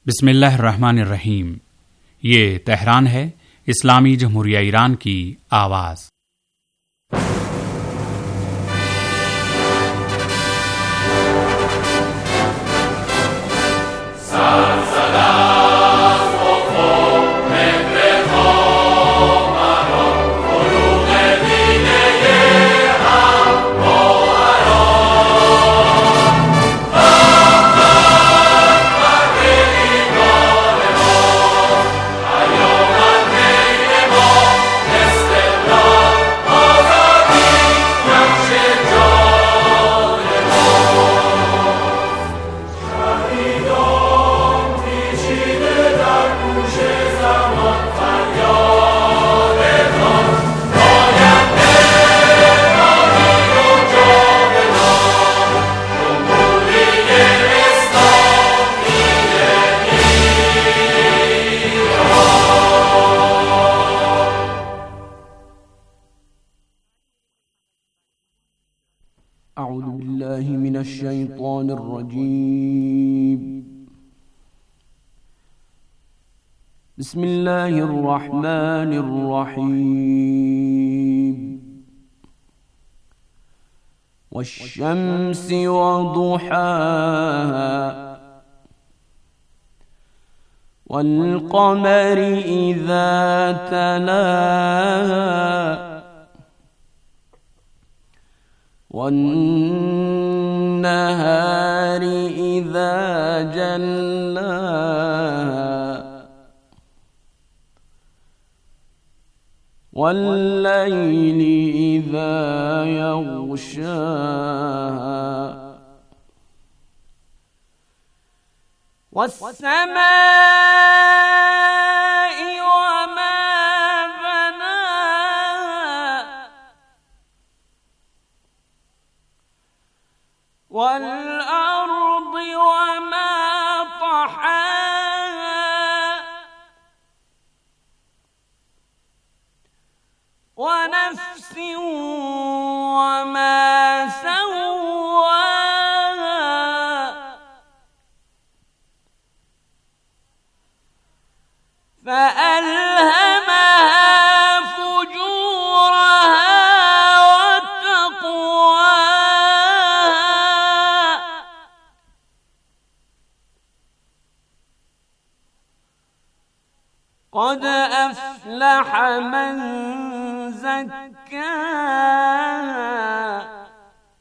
بسم اللہ الرحمن الرحیم۔ یہ تہران ہے، اسلامی جمہوریہ ایران کی آواز۔ اعوذ باللہ من الشیطان الرجیم، بسم اللہ الرحمن الرحیم، والشمس وضحاها والقمر اذا تلاها والنهار إذا جلاها والليل إذا يغشاها والسماء وما والأرض وما طحاها ونفس وما سواها فألهمها قد أفلح من زكاها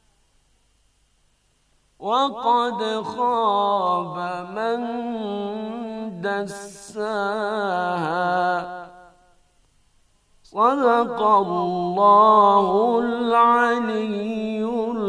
وقد خاب من دساها صدق اللہ العلی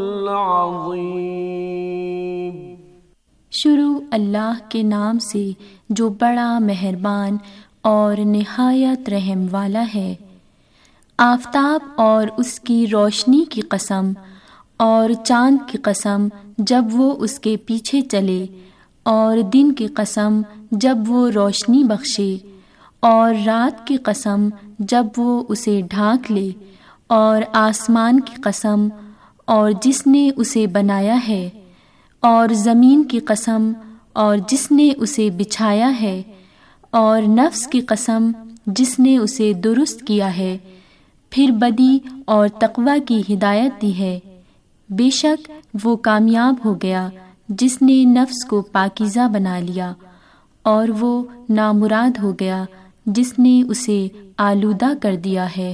العظیم۔ شروع اللہ کے نام سے جو بڑا مہربان اور نہایت رحم والا ہے۔ آفتاب اور اس کی روشنی کی قسم اور چاند کی قسم جب وہ اس کے پیچھے چلے، اور دن کی قسم جب وہ روشنی بخشے، اور رات کی قسم جب وہ اسے ڈھانک لے، اور آسمان کی قسم اور جس نے اسے بنایا ہے، اور زمین کی قسم اور جس نے اسے بچھایا ہے، اور نفس کی قسم جس نے اسے درست کیا ہے، پھر بدی اور تقوی کی ہدایت دی ہے۔ بے شک وہ کامیاب ہو گیا جس نے نفس کو پاکیزہ بنا لیا، اور وہ نامراد ہو گیا جس نے اسے آلودہ کر دیا ہے۔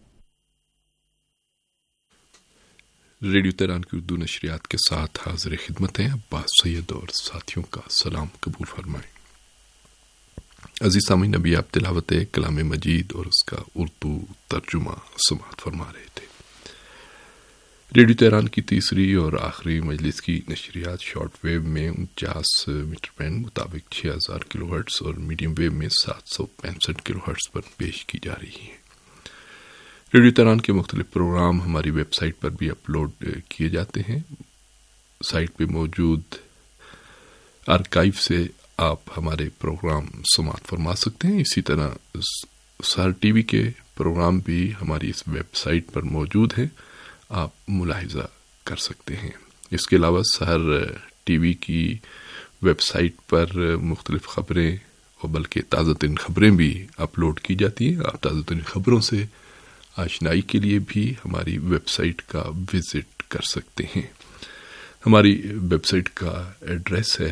ریڈیو تہران کی اردو نشریات کے ساتھ حاضر خدمت ہیں عباس سید اور ساتھیوں کا سلام قبول فرمائیں۔ عزیز سامعین، ابھی آپ تلاوت کلام مجید اور اس کا اردو ترجمہ سماعت فرما رہے تھے۔ ریڈیو تہران کی تیسری اور آخری مجلس کی نشریات شارٹ ویو میں 49 میٹر بینڈ مطابق 6000 کلو ہرٹز اور میڈیم ویو میں 765 کلو ہرٹز پر پیش کی جا رہی ہیں۔ ریڈیو تہران کے مختلف پروگرام ہماری ویب سائٹ پر بھی اپلوڈ کیے جاتے ہیں۔ سائٹ پہ موجود آرکائیو سے آپ ہمارے پروگرام سماعت فرما سکتے ہیں۔ اسی طرح سہر ٹی وی کے پروگرام بھی ہماری اس ویب سائٹ پر موجود ہیں، آپ ملاحظہ کر سکتے ہیں۔ اس کے علاوہ سہر ٹی وی کی ویب سائٹ پر مختلف خبریں اور بلکہ تازہ ترین خبریں بھی اپلوڈ کی جاتی ہیں. آپ تازہ ترین خبروں سے آشنائی کے لیے بھی ہماری ویب سائٹ کا وزٹ کر سکتے ہیں. ہماری ویب سائٹ کا ایڈریس ہے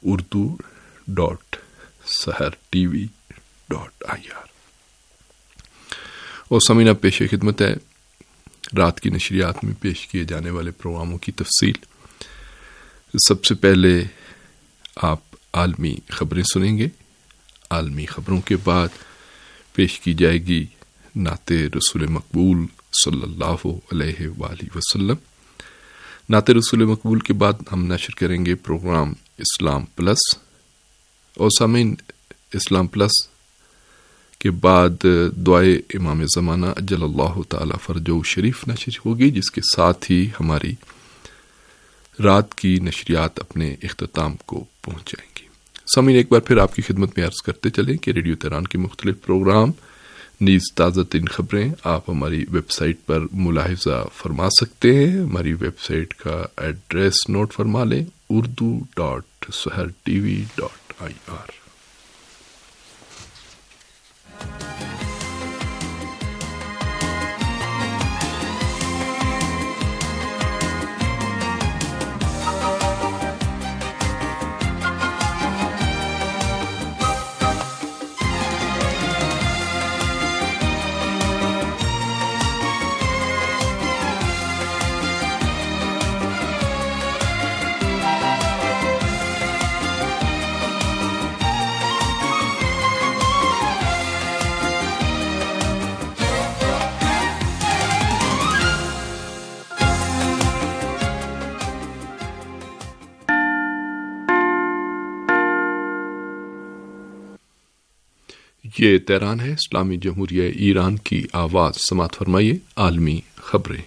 urdu.sahartv.ir. اور سمینہ پیش خدمت ہے رات کی نشریات میں پیش کیے جانے والے پروگراموں کی تفصیل. سب سے پہلے آپ عالمی خبریں سنیں گے. عالمی خبروں کے بعد پیش کی جائے گی نعت رسول مقبول صلی اللہ علیہ وآلہ وسلم. نعت رسول مقبول کے بعد ہم نشر کریں گے پروگرام اسلام پلس. اور سامعین اسلام پلس کے بعد دعائے امام زمانہ اجل اللہ تعالی فرجہ شریف نشر ہوگی، جس کے ساتھ ہی ہماری رات کی نشریات اپنے اختتام کو پہنچ جائیں گی. سامعین ایک بار پھر آپ کی خدمت میں عرض کرتے چلیں کہ ریڈیو تہران کے مختلف پروگرام نیز تازہ ترین خبریں آپ ہماری ویب سائٹ پر ملاحظہ فرما سکتے ہیں. ہماری ویب سائٹ کا ایڈریس نوٹ فرما لیں urdu.sahartv.ir. یہ تہران ہے، اسلامی جمہوریہ ایران کی آواز. سماعت فرمائیے عالمی خبریں.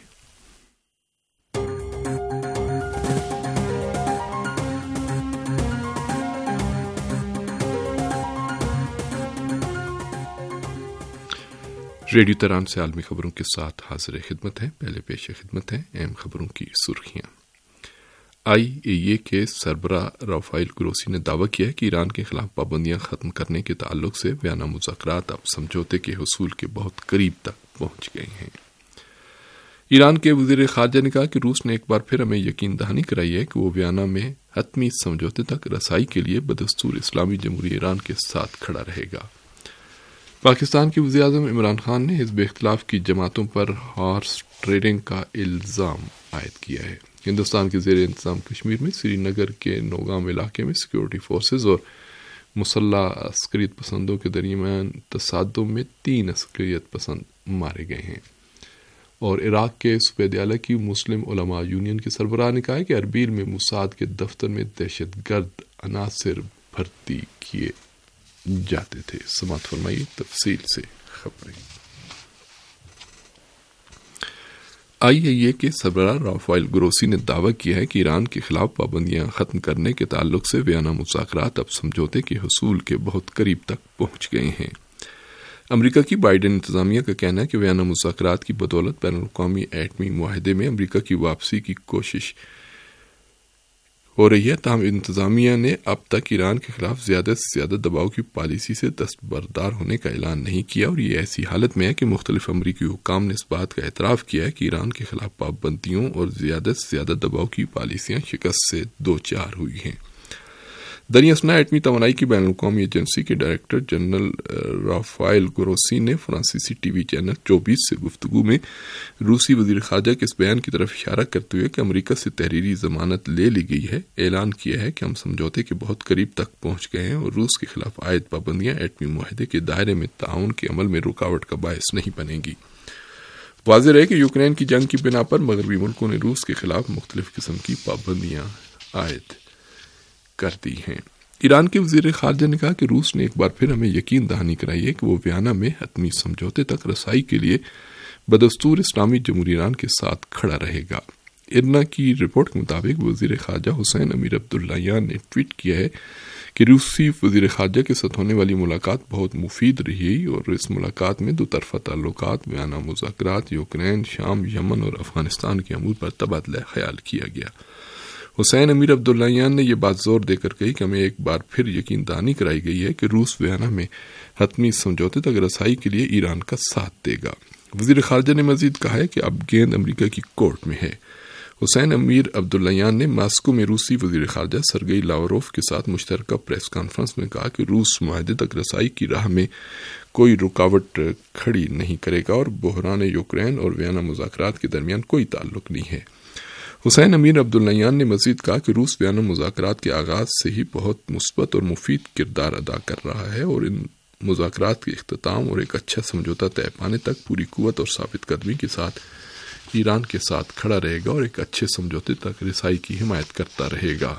ریڈیو تہران سے عالمی خبروں کے ساتھ حاضر خدمت ہے. پہلے پیش خدمت ہے اہم خبروں کی سرخیاں. IAEA کے سربراہ رافائل گروسی نے دعویٰ کیا ہے کہ ایران کے خلاف پابندیاں ختم کرنے کے تعلق سے ویانا مذاکرات اب سمجھوتے کے حصول کے بہت قریب تک پہنچ گئے ہیں. ایران کے وزیر خارجہ نے کہا کہ روس نے ایک بار پھر ہمیں یقین دہانی کرائی ہے کہ وہ ویانا میں حتمی سمجھوتے تک رسائی کے لیے بدستور اسلامی جمہوریہ ایران کے ساتھ کھڑا رہے گا. پاکستان کے وزیر اعظم عمران خان نے حزب اختلاف کی جماعتوں پر ہارس ٹریڈنگ کا الزام عائد کیا ہے. ہندوستان کے زیر انتظام کشمیر میں سری نگر کے نوگام علاقے میں سیکورٹی فورسز اور مسلح عسکریت پسندوں کے درمیان تصادم میں 3 عسکریت پسند مارے گئے ہیں. اور عراق کے صوبہ دیالہ کی مسلم علماء یونین کے سربراہ نے کہا ہے کہ اربیل میں موساد کے دفتر میں دہشت گرد عناصر بھرتی کیے جاتے تھے. سماعت فرمائیے تفصیل سے خبریں. IAEA کے سربراہ رافائل گروسی نے دعویٰ کیا ہے کہ ایران کے خلاف پابندیاں ختم کرنے کے تعلق سے ویانا مذاکرات اب سمجھوتے کے حصول کے بہت قریب تک پہنچ گئے ہیں. امریکہ کی بائیڈن انتظامیہ کا کہنا ہے کہ ویانا مذاکرات کی بدولت بین الاقوامی ایٹمی معاہدے میں امریکہ کی واپسی کی کوشش ہو رہی ہے. تاہم انتظامیہ نے اب تک ایران کے خلاف زیادہ سے زیادہ دباؤ کی پالیسی سے دستبردار ہونے کا اعلان نہیں کیا، اور یہ ایسی حالت میں ہے کہ مختلف امریکی حکام نے اس بات کا اعتراف کیا ہے کہ ایران کے خلاف پابندیوں اور زیادہ سے زیادہ دباؤ کی پالیسیاں شکست سے دوچار ہوئی ہیں. دریں اثنا ایٹمی توانائی کی بین الاقوامی ایجنسی کے ڈائریکٹر جنرل رافائل گروسی نے فرانسیسی ٹی وی چینل 24 سے گفتگو میں روسی وزیر خارجہ کے اس بیان کی طرف اشارہ کرتے ہوئے کہ امریکہ سے تحریری ضمانت لے لی گئی ہے، اعلان کیا ہے کہ ہم سمجھوتے کے بہت قریب تک پہنچ گئے ہیں اور روس کے خلاف عائد پابندیاں ایٹمی معاہدے کے دائرے میں تعاون کے عمل میں رکاوٹ کا باعث نہیں بنیں گی. واضح رہے کہ یوکرین کی جنگ کی بنا پر مغربی ملکوں نے روس کے خلاف مختلف قسم کی پابندیاں عائد کر دی ہیں. ایران کے وزیر خارجہ نے کہا کہ روس نے ایک بار پھر ہمیں یقین دہانی کرائی ہے کہ وہ ویانا میں حتمی سمجھوتے تک رسائی کے لیے بدستور اسلامی جمہوریہ ایران کے ساتھ کھڑا رہے گا. ارنا کی رپورٹ کے مطابق وزیر خارجہ حسین امیر عبداللہیان نے ٹویٹ کیا ہے کہ روسی وزیر خارجہ کے ساتھ ہونے والی ملاقات بہت مفید رہی اور اس ملاقات میں دو طرفہ تعلقات، ویانا مذاکرات، یوکرین، شام، یمن اور افغانستان کے امور پر تبادلہ خیال کیا گیا. حسین امیر عبداللہیان نے یہ بات زور دے کر کہی کہ ہمیں ایک بار پھر یقین دہانی کرائی گئی ہے کہ روس ویانا میں حتمی سمجھوتے تک رسائی کے لیے ایران کا ساتھ دے گا۔ وزیر خارجہ نے مزید کہا ہے کہ اب گیند امریکہ کی کورٹ میں ہے۔ حسین امیر عبداللہیان نے ماسکو میں روسی وزیر خارجہ سرگئی لاوروف کے ساتھ مشترکہ پریس کانفرنس میں کہا کہ روس معاہدے تک رسائی کی راہ میں کوئی رکاوٹ کھڑی نہیں کرے گا اور بحران یوکرین اور ویانا مذاکرات کے درمیان کوئی تعلق نہیں ہے۔ حسین امیر عبداللہیان نے مزید کہا کہ روس ویانا مذاکرات کے آغاز سے ہی بہت مثبت اور مفید کردار ادا کر رہا ہے اور ان مذاکرات کے اختتام اور ایک اچھا سمجھوتہ طے پانے تک پوری قوت اور ثابت قدمی کے ساتھ ایران کے ساتھ کھڑا رہے گا اور ایک اچھے سمجھوتے تک رسائی کی حمایت کرتا رہے گا۔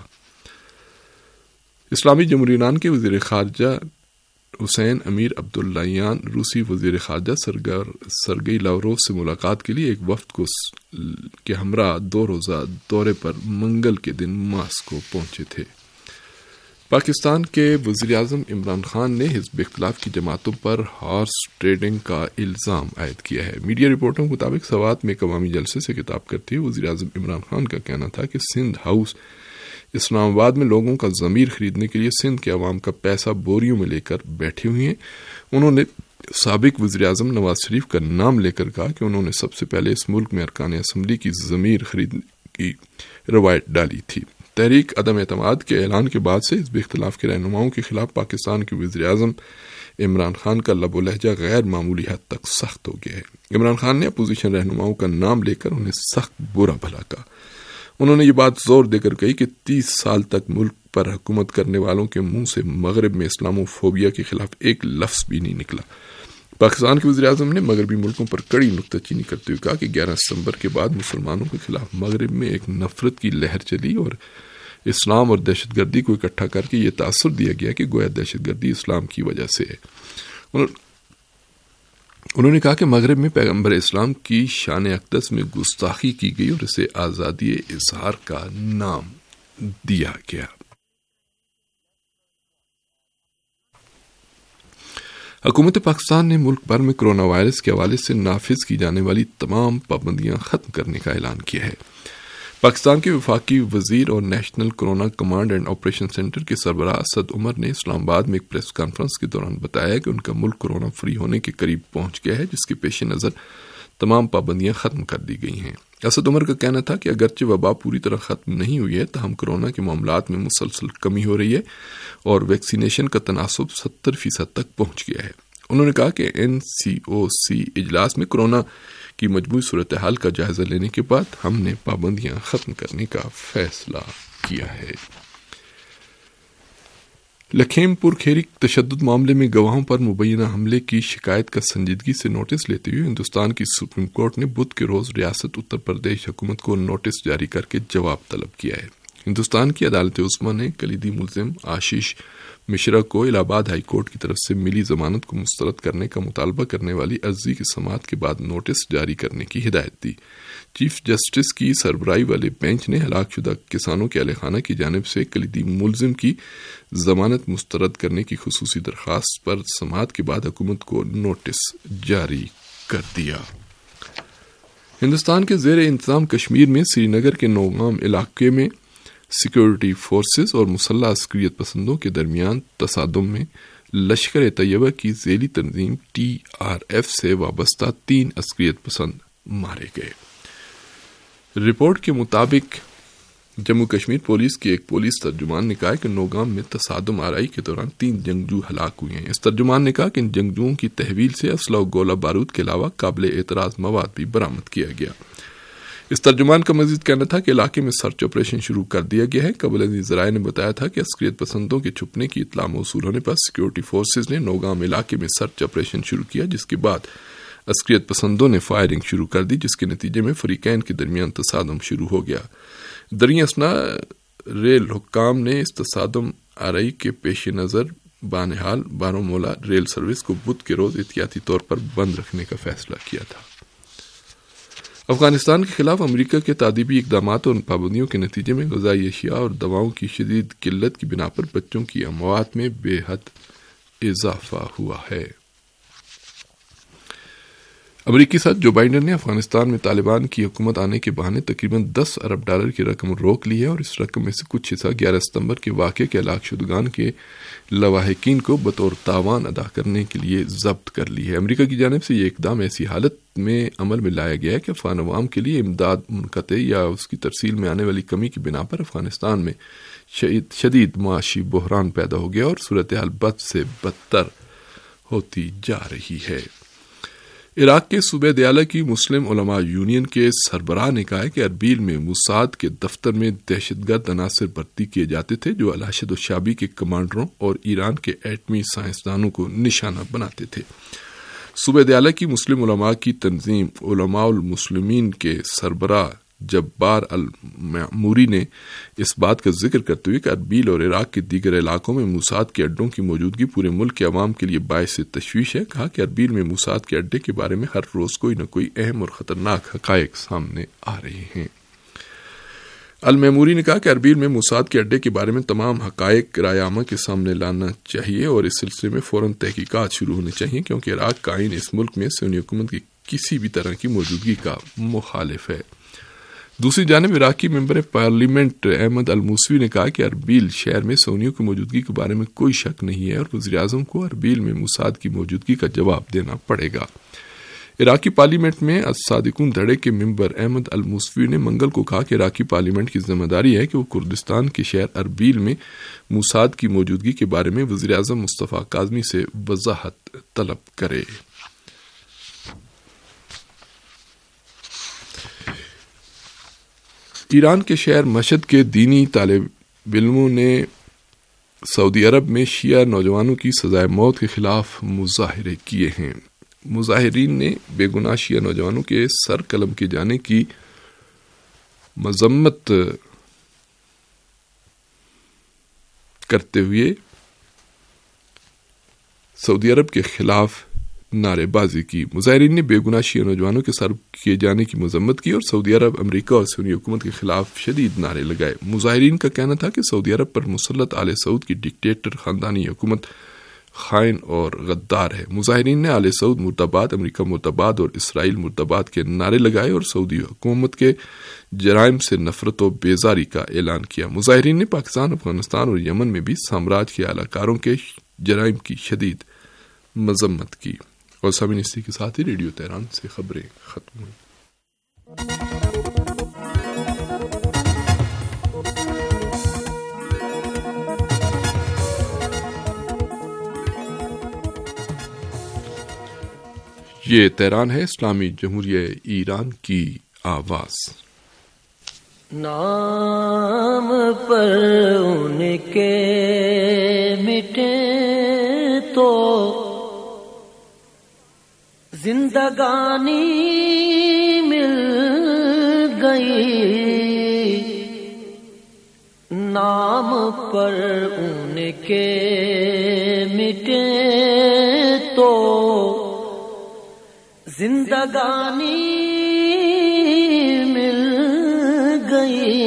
اسلامی جمہوریہ ایران کے وزیر خارجہ حسین امیر عبداللہیان روسی وزیر خارجہ سرگئی لاوروف سے ملاقات کے لیے ایک وفد کے ہمراہ 2 روزہ دورے پر منگل کے دن ماسکو پہنچے تھے۔ پاکستان کے وزیر اعظم عمران خان نے حزب اختلاف کی جماعتوں پر ہارس ٹریڈنگ کا الزام عائد کیا ہے۔ میڈیا رپورٹوں کے مطابق سوات میں ایک عوامی جلسے سے خطاب کرتے ہوئے وزیر اعظم عمران خان کا کہنا تھا کہ سندھ ہاؤس اسلام آباد میں لوگوں کا ضمیر خریدنے کے لیے سندھ کے عوام کا پیسہ بوریوں میں لے کر بیٹھے ہوئے ہیں۔ انہوں نے سابق وزیر اعظم نواز شریف کا نام لے کر کہا کہ انہوں نے سب سے پہلے اس ملک میں ارکان اسمبلی کی ضمیر خریدنے کی روایت ڈالی تھی۔ تحریک عدم اعتماد کے اعلان کے بعد سے حزب اختلاف کے رہنماؤں کے خلاف پاکستان کے وزیر اعظم عمران خان کا لب و لہجہ غیر معمولی حد تک سخت ہو گیا ہے۔ عمران خان نے اپوزیشن رہنماؤں کا نام لے کر انہیں سخت برا بھلا کہا۔ انہوں نے یہ بات زور دے کر کہی کہ 30 سال تک ملک پر حکومت کرنے والوں کے منہ سے مغرب میں اسلامو فوبیا کے خلاف ایک لفظ بھی نہیں نکلا۔ پاکستان کے وزیر اعظم نے مغربی ملکوں پر کڑی نکتہ چینی کرتے ہوئے کہا کہ 11 ستمبر کے بعد مسلمانوں کے خلاف مغرب میں ایک نفرت کی لہر چلی اور اسلام اور دہشت گردی کو اکٹھا کر کے یہ تاثر دیا گیا کہ گویا دہشت گردی اسلام کی وجہ سے ہے۔ انہوں نے کہا کہ مغرب میں پیغمبر اسلام کی شان اقدس میں گستاخی کی گئی اور اسے آزادی اظہار کا نام دیا گیا۔ حکومت پاکستان نے ملک بھر میں کرونا وائرس کے حوالے سے نافذ کی جانے والی تمام پابندیاں ختم کرنے کا اعلان کیا ہے۔ پاکستان کے وفاقی وزیر اور national corona command and operation centre کے سربراہ اسد عمر نے اسلام آباد میں ایک پریس کانفرنس کے دوران بتایا کہ ان کا ملک کرونا فری ہونے کے قریب پہنچ گیا ہے، جس کے پیش نظر تمام پابندیاں ختم کر دی گئی ہیں۔ اسد عمر کا کہنا تھا کہ اگرچہ وبا پوری طرح ختم نہیں ہوئی ہے تاہم کرونا کے معاملات میں مسلسل کمی ہو رہی ہے اور ویکسینیشن کا تناسب 70% تک پہنچ گیا ہے۔ انہوں نے کہا کہ NCOC اجلاس میں کرونا کی مجموعی صورتحال کا جائزہ لینے کے بعد ہم نے پابندیاں ختم کرنے کا فیصلہ کیا ہے۔ لکھیم پور کھیری تشدد معاملے میں گواہوں پر مبینہ حملے کی شکایت کا سنجیدگی سے نوٹس لیتے ہوئے ہندوستان کی سپریم کورٹ نے بدھ کے روز ریاست اتر پردیش حکومت کو نوٹس جاری کر کے جواب طلب کیا ہے۔ ہندوستان کی عدالت عظمیٰ نے کلیدی ملزم آشیش مشرا کو الہ آباد ہائی کورٹ کی طرف سے ملی ضمانت کو مسترد کرنے کا مطالبہ کرنے والی عرضی کی سماعت کے بعد نوٹس جاری کرنے کی ہدایت دی۔ چیف جسٹس کی سربراہی والے بینچ نے ہلاک شدہ کسانوں کے اہل خانہ کی جانب سے کلیدی ملزم کی ضمانت مسترد کرنے کی خصوصی درخواست پر سماعت کے بعد حکومت کو نوٹس جاری کر دیا۔ ہندوستان کے زیر انتظام کشمیر میں سری نگر کے نوگام علاقے میں سیکورٹی فورسز اور مسلح عسکریت پسندوں کے درمیان تصادم میں لشکر طیبہ کی ذیلی تنظیم TRF سے وابستہ 3 عسکریت پسند مارے گئے۔ رپورٹ کے مطابق جموں کشمیر پولیس کے ایک پولیس ترجمان نے کہا کہ نوگام میں تصادم آرائی کے دوران 3 جنگجو ہلاک ہوئے ہیں۔ اس ترجمان نے کہا کہ ان جنگجوؤں کی تحویل سے اسلحہ و گولہ بارود کے علاوہ قابل اعتراض مواد بھی برآمد کیا گیا۔ اس ترجمان کا مزید کہنا تھا کہ علاقے میں سرچ آپریشن شروع کر دیا گیا ہے۔ قبل ازیں ذرائع نے بتایا تھا کہ عسکریت پسندوں کے چھپنے کی اطلاع موصول ہونے پر سیکورٹی فورسز نے نوگام علاقے میں سرچ آپریشن شروع کیا، جس کے بعد عسکریت پسندوں نے فائرنگ شروع کر دی، جس کے نتیجے میں فریقین کے درمیان تصادم شروع ہو گیا۔ دریں اثنا ریل حکام نے اس تصادم آرائی کے پیش نظر بانحال بارہمولہ ریل سروس کو بدھ کے روز احتیاطی طور پر بند رکھنے کا فیصلہ کیا تھا۔ افغانستان کے خلاف امریکہ کے تادیبی اقدامات اور پابندیوں کے نتیجے میں غذائی اشیاء اور دواؤں کی شدید قلت کی بنا پر بچوں کی اموات میں بے حد اضافہ ہوا ہے۔ امریکی صدر جو بائیڈن نے افغانستان میں طالبان کی حکومت آنے کے بہانے تقریباً $10 ارب کی رقم روک لی ہے اور اس رقم میں سے کچھ حصہ 11 ستمبر کے واقعے کے ہلاک شدگان کے لواحقین کو بطور تاوان ادا کرنے کے لیے ضبط کر لی ہے۔ امریکہ کی جانب سے یہ اقدام ایسی حالت میں عمل میں لایا گیا ہے کہ افغان عوام کے لیے امداد منقطع یا اس کی ترسیل میں آنے والی کمی کی بنا پر افغانستان میں شدید معاشی بحران پیدا ہو گیا اور صورتحال بد سے بدتر ہوتی جا رہی ہے۔ عراق کے صوبہ دیالہ کی مسلم علماء یونین کے سربراہ نے کہا ہے کہ اربیل میں موساد کے دفتر میں دہشت گرد عناصر بھرتی کیے جاتے تھے جو الاشد الشعبی کے کمانڈروں اور ایران کے ایٹمی سائنسدانوں کو نشانہ بناتے تھے۔ صوبہ دیالہ کی مسلم علماء کی تنظیم علماء المسلمین کے سربراہ جبار المعموری نے اس بات کا ذکر کرتے ہوئے کہ اربیل اور عراق کے دیگر علاقوں میں موساد کے اڈوں کی موجودگی پورے ملک کے عوام کے لیے باعث تشویش ہے، کہا کہ اربیل میں موساد کے اڈے کے بارے میں ہر روز کوئی نہ کوئی اہم اور خطرناک حقائق سامنے آ رہے ہیں۔ المعموری نے کہا کہ اربیل میں موساد کے اڈے کے بارے میں تمام حقائق رائے عامہ کے سامنے لانا چاہیے اور اس سلسلے میں فوراً تحقیقات شروع ہونی چاہیے کیونکہ عراق کا آئین اس ملک میں سنی حکومت کی کسی بھی طرح کی موجودگی کا مخالف ہے۔ دوسری جانب عراقی ممبر پارلیمنٹ احمد الموسوی نے کہا کہ اربیل شہر میں سونیوں کی موجودگی کے بارے میں کوئی شک نہیں ہے اور وزیر اعظم کو اربیل میں موساد کی موجودگی کا جواب دینا پڑے گا۔ عراقی پارلیمنٹ میں الصادقون دھڑے کے ممبر احمد الموسوی نے منگل کو کہا کہ عراقی پارلیمنٹ کی ذمہ داری ہے کہ وہ کردستان کے شہر اربیل میں موساد کی موجودگی کے بارے میں وزیر اعظم مصطفیٰ کاظمی سے وضاحت طلب کرے۔ ایران کے شہر مشہد کے دینی طالب علموں نے سعودی عرب میں شیعہ نوجوانوں کی سزائے موت کے خلاف مظاہرے کیے ہیں۔ مظاہرین نے بے گناہ شیعہ نوجوانوں کے سر قلم کیے جانے کی مذمت کرتے ہوئے سعودی عرب کے خلاف نعرے بازی کی۔ مظاہرین نے بے گناہ شیعہ نوجوانوں کے سر کیے جانے کی مذمت کی اور سعودی عرب، امریکہ اور سنی حکومت کے خلاف شدید نعرے لگائے۔ مظاہرین کا کہنا تھا کہ سعودی عرب پر مسلط آل سعود کی ڈکٹیٹر خاندانی حکومت خائن اور غدار ہے۔ مظاہرین نے آل سعود مرتباد، امریکہ مرتباد اور اسرائیل مرتباد کے نعرے لگائے اور سعودی حکومت کے جرائم سے نفرت و بیزاری کا اعلان کیا۔ مظاہرین نے پاکستان، افغانستان اور یمن میں بھی سامراج کے اعلی کاروں کے جرائم کی شدید مذمت کی۔ اور سامعین، اسی کے ساتھ ہی ریڈیو تہران سے خبریں ختم ہوئی۔ یہ تہران ہے، اسلامی جمہوریہ ایران کی آواز۔ نام پر ان کے مٹے تو زندگانی مل گئی، نام پر ان کے مٹے تو زندگانی مل گئی،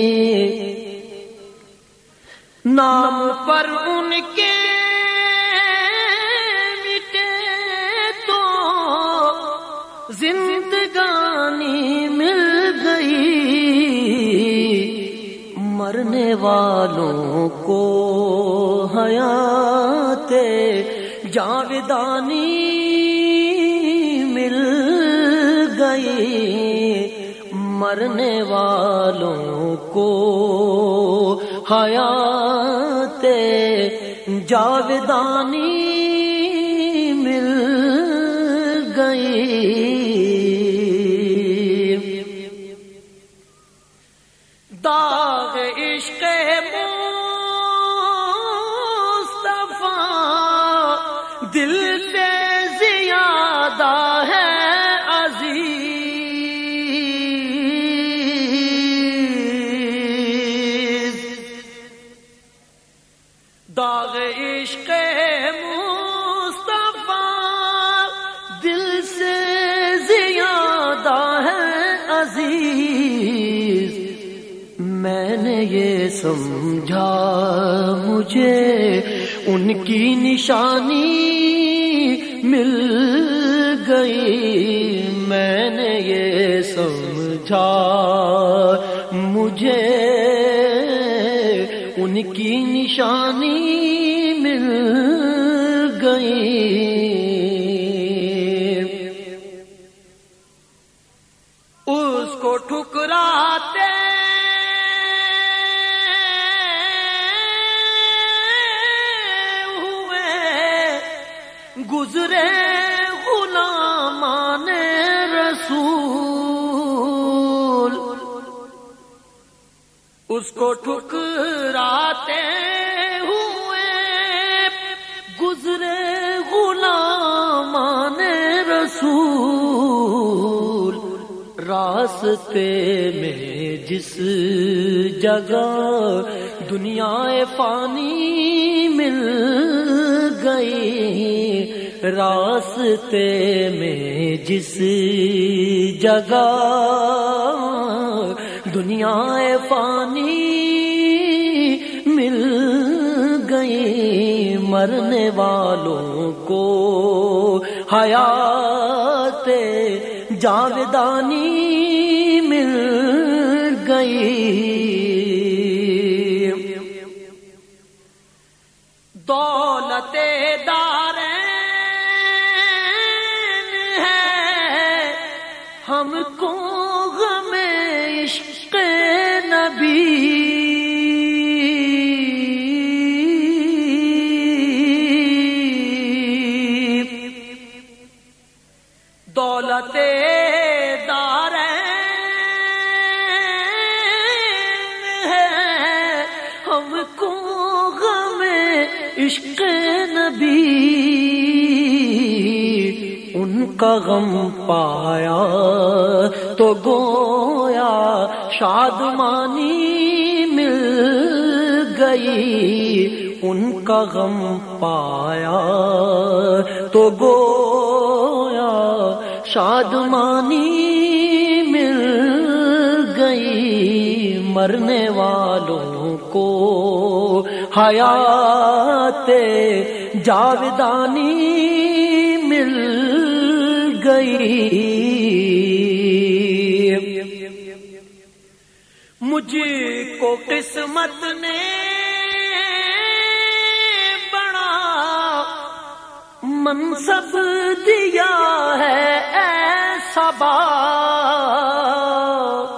نام پر ان کے زندگانی مل گئی، مرنے والوں کو حیات جاودانی مل گئی، مرنے والوں کو حیات جاودانی مل گئی۔ داغ عشق مصطفیٰ دل سے زیادہ ہے عزیز، داغ عشق مصطفیٰ دل سے زیادہ ہے عزیز، میں نے یہ سمجھا مجھے ان کی نشانی مل گئی، سمجھا مجھے ان کی نشانی مل گئی. اس کو ٹھکراتے ہوئے گزرے غلامان رسول. اس کو ٹھکراتے ہوئے گزرے غلامان رسول. راستے میں جس جگہ دنیا فانی مل گئی، راستے میں جس جگہ دنیا فانی مل گئی، مرنے والوں کو حیات جاودانی مل گئی. دولت دارین ہے ہم کو غم عشق نبی. دولت دارین ہے ہم کو غم عشق نبی. ان کا غم پایا تو گویا شادمانی مل گئی. ان کا غم پایا تو گویا شادمانی مل گئی، مرنے والوں کو حیات جاودانی مل گئی. مجھ کو قسمت نے بڑا منصب دیا ہے ایسا بات.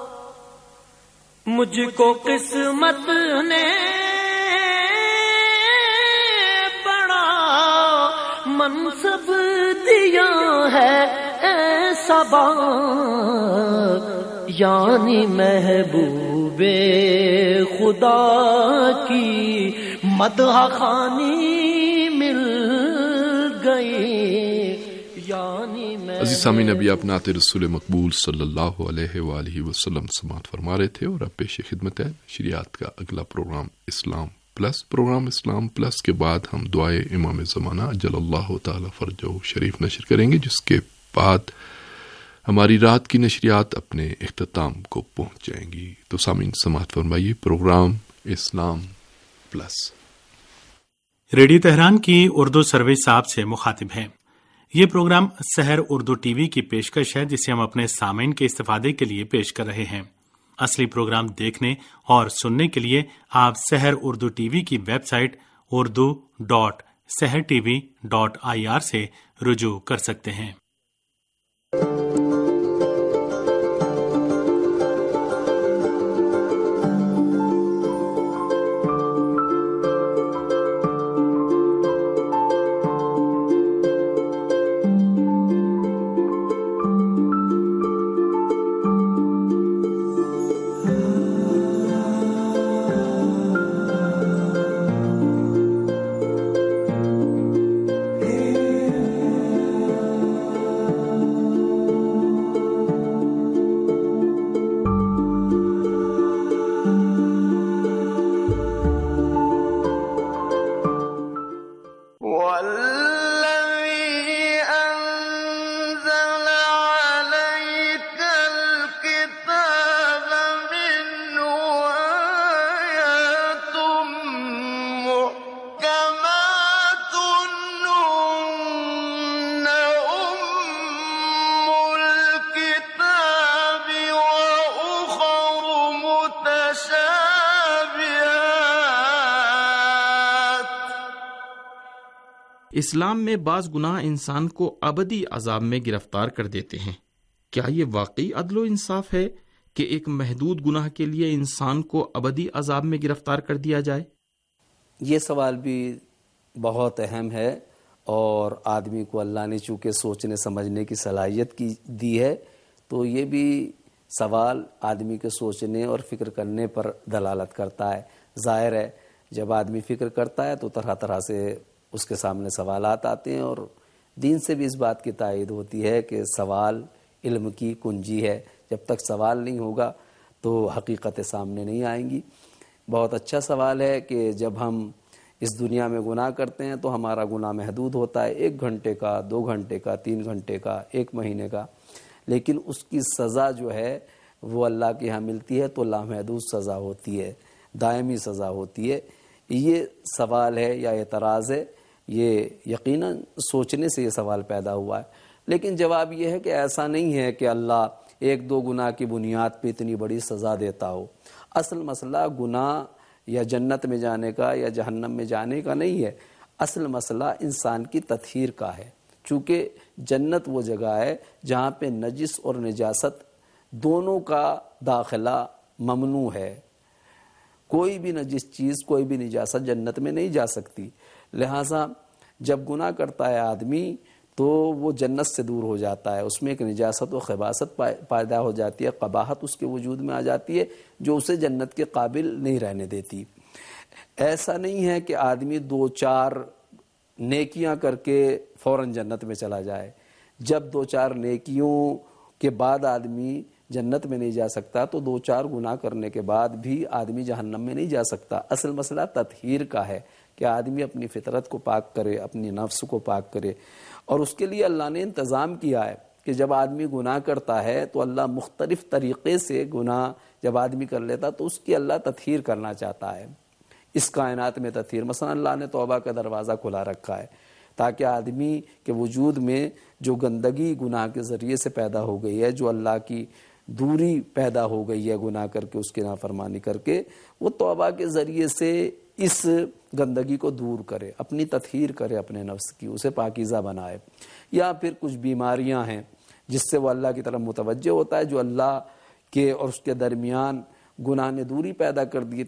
مجھ کو قسمت نے بڑا منصب دیا ہے ایسا بات، یعنی محبوب خدا کی مدح خوانی مل گئی. عزیز سامعین، ابھی آپ نعت رسول مقبول صلی اللہ علیہ وآلہ وسلم سماعت فرما رہے تھے، اور اب پیش خدمت ہے نشریات کا اگلا programme Islam plus. Programme Islam plus کے بعد ہم دعائے امام زمانہ اجل اللہ تعالی فرجہ شریف نشر کریں گے، جس کے بعد ہماری رات کی نشریات اپنے اختتام کو پہنچ جائیں گی. تو سامعین سماعت فرمائیے programme Islam plus. Radio Tehran کی اردو سروس آپ سے مخاطب ہیں. یہ programme Sahar Urdu T V کی پیشکش ہے، جسے ہم اپنے سامعین کے استفادے کے لیے پیش کر رہے ہیں. اصلی پروگرام دیکھنے اور سننے کے لیے آپ سحر اردو ٹی وی کی ویب سائٹ urdu.sehrtv.ir سے رجوع کر سکتے ہیں. اسلام میں بعض گناہ انسان کو ابدی عذاب میں گرفتار کر دیتے ہیں۔ کیا یہ واقعی عدل و انصاف ہے کہ ایک محدود گناہ کے لیے انسان کو ابدی عذاب میں گرفتار کر دیا جائے؟ یہ سوال بھی بہت اہم ہے، اور آدمی کو اللہ نے چونکہ سوچنے سمجھنے کی صلاحیت دی ہے، تو یہ بھی سوال آدمی کے سوچنے اور فکر کرنے پر دلالت کرتا ہے۔ ظاہر ہے جب آدمی فکر کرتا ہے تو طرح طرح سے اس کے سامنے سوالات آتے ہیں، اور دین سے بھی اس بات کی تائید ہوتی ہے کہ سوال علم کی کنجی ہے۔ جب تک سوال نہیں ہوگا تو حقیقتیں سامنے نہیں آئیں گی۔ بہت اچھا سوال ہے کہ جب ہم اس دنیا میں گناہ کرتے ہیں تو ہمارا گناہ محدود ہوتا ہے، 1 گھنٹے کا، 2 گھنٹے کا، 3 گھنٹے کا، 1 مہینے کا، لیکن اس کی سزا جو ہے وہ اللہ کے ہاں ملتی ہے تو لامحدود سزا ہوتی ہے، دائمی سزا ہوتی ہے۔ یہ سوال ہے یا اعتراض ہے، یہ یقیناً سوچنے سے یہ سوال پیدا ہوا ہے، لیکن جواب یہ ہے کہ ایسا نہیں ہے کہ اللہ 1-2 گناہ کی بنیاد پہ اتنی بڑی سزا دیتا ہو۔ اصل مسئلہ گناہ یا جنت میں جانے کا یا جہنم میں جانے کا نہیں ہے، اصل مسئلہ انسان کی تطہیر کا ہے، چونکہ جنت وہ جگہ ہے جہاں پہ نجس اور نجاست دونوں کا داخلہ ممنوع ہے۔ کوئی بھی نجس چیز، کوئی بھی نجاست جنت میں نہیں جا سکتی، لہٰذا جب گناہ کرتا ہے آدمی تو وہ جنت سے دور ہو جاتا ہے، اس میں ایک نجاست و خباثت پیدا ہو جاتی ہے، قباحت اس کے وجود میں آ جاتی ہے جو اسے جنت کے قابل نہیں رہنے دیتی۔ ایسا نہیں ہے کہ آدمی 2-4 نیکیاں کر کے فوراً جنت میں چلا جائے۔ جب 2-4 نیکیوں کے بعد آدمی جنت میں نہیں جا سکتا تو 2-4 گناہ کرنے کے بعد بھی آدمی جہنم میں نہیں جا سکتا۔ اصل مسئلہ تطہیر کا ہے کہ آدمی اپنی فطرت کو پاک کرے، اپنی نفس کو پاک کرے، اور اس کے لیے اللہ نے انتظام کیا ہے کہ جب آدمی گناہ کرتا ہے تو اللہ مختلف طریقے سے گناہ جب آدمی کر لیتا تو اس کی اللہ تطہیر کرنا چاہتا ہے۔ اس کائنات میں تطہیر، مثلا اللہ نے توبہ کا دروازہ کھلا رکھا ہے تاکہ آدمی کے وجود میں جو گندگی گناہ کے ذریعے سے پیدا ہو گئی ہے، جو اللہ کی دوری پیدا ہو گئی ہے گناہ کر کے، اس کی نافرمانی کر کے، وہ توبہ کے ذریعے سے اس گندگی کو دور کرے، اپنی تطہیر کرے، اپنے نفس کی، اسے پاکیزہ بنائے۔ یا پھر کچھ بیماریاں ہیں جس سے وہ اللہ کی طرف متوجہ ہوتا ہے، جو اللہ کے اور اس کے درمیان گناہ نے دوری پیدا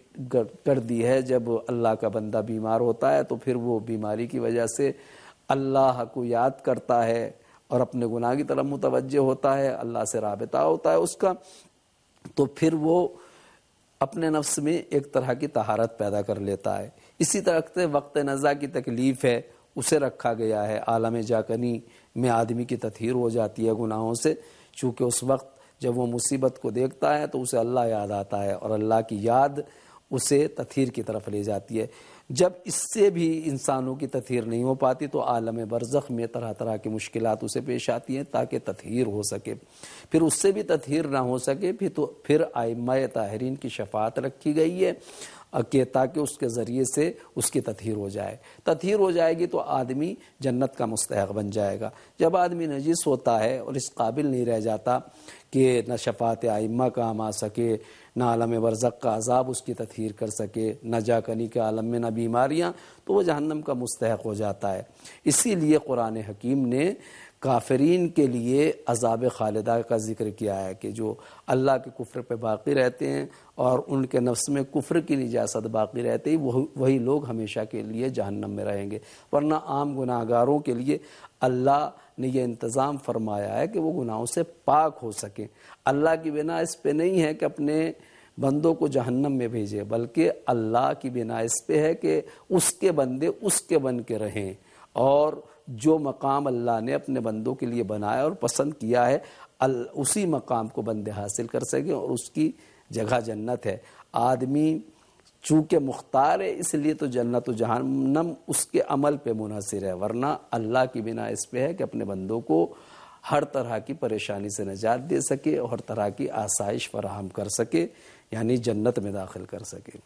کر دی ہے۔ جب اللہ کا بندہ بیمار ہوتا ہے تو پھر وہ بیماری کی وجہ سے اللہ کو یاد کرتا ہے اور اپنے گناہ کی طرف متوجہ ہوتا ہے، اللہ سے رابطہ ہوتا ہے اس کا، تو پھر وہ اپنے نفس میں ایک طرح کی طہارت پیدا کر لیتا ہے۔ اسی طرح سے وقت نزا کی تکلیف ہے، اسے رکھا گیا ہے۔ عالم جاکنی میں آدمی کی تطہیر ہو جاتی ہے گناہوں سے، چونکہ اس وقت جب وہ مصیبت کو دیکھتا ہے تو اسے اللہ یاد آتا ہے، اور اللہ کی یاد اسے تطہیر کی طرف لے جاتی ہے۔ جب اس سے بھی انسانوں کی تطہیر نہیں ہو پاتی تو عالم برزخ میں طرح طرح کی مشکلات اسے پیش آتی ہیں تاکہ تطہیر ہو سکے۔ پھر اس سے بھی تطہیر نہ ہو سکے پھر ائمہ طاہرین کی شفاعت رکھی گئی ہے کہ تاکہ اس کے ذریعے سے اس کی تطہیر ہو جائے۔ تطہیر ہو جائے گی تو آدمی جنت کا مستحق بن جائے گا۔ جب آدمی نجس ہوتا ہے اور اس قابل نہیں رہ جاتا کہ نہ شفاعت ائمہ کام آ سکے، نہ عالم برزخ کا عذاب اس کی تطہیر کر سکے، نہ جاکنی کے عالم میں نہ بیماریاں، تو وہ جہنم کا مستحق ہو جاتا ہے۔ اسی لیے قرآن حکیم نے کافرین کے لیے عذاب خالدہ کا ذکر کیا ہے کہ جو اللہ کے کفر پہ باقی رہتے ہیں اور ان کے نفس میں کفر کی نجاست باقی رہتے ہی وہی لوگ ہمیشہ کے لیے جہنم میں رہیں گے، ورنہ عام گناہ گاروں کے لیے اللہ نے یہ انتظام فرمایا ہے کہ وہ گناہوں سے پاک ہو سکیں۔ اللہ کی بنا اس پہ نہیں ہے کہ اپنے بندوں کو جہنم میں بھیجے، بلکہ اللہ کی بنا اس پہ ہے کہ اس کے بندے اس کے بن کے رہیں، اور جو مقام اللہ نے اپنے بندوں کے لیے بنایا اور پسند کیا ہے اسی مقام کو بندے حاصل کر سکیں، اور اس کی جگہ جنت ہے۔ آدمی چونکہ مختار ہے اس لیے تو جنت و جہنم اس کے عمل پہ منحصر ہے، ورنہ اللہ کی بنا اس پہ ہے کہ اپنے بندوں کو ہر طرح کی پریشانی سے نجات دے سکے اور ہر طرح کی آسائش فراہم کر سکے، یعنی جنت میں داخل کر سکے۔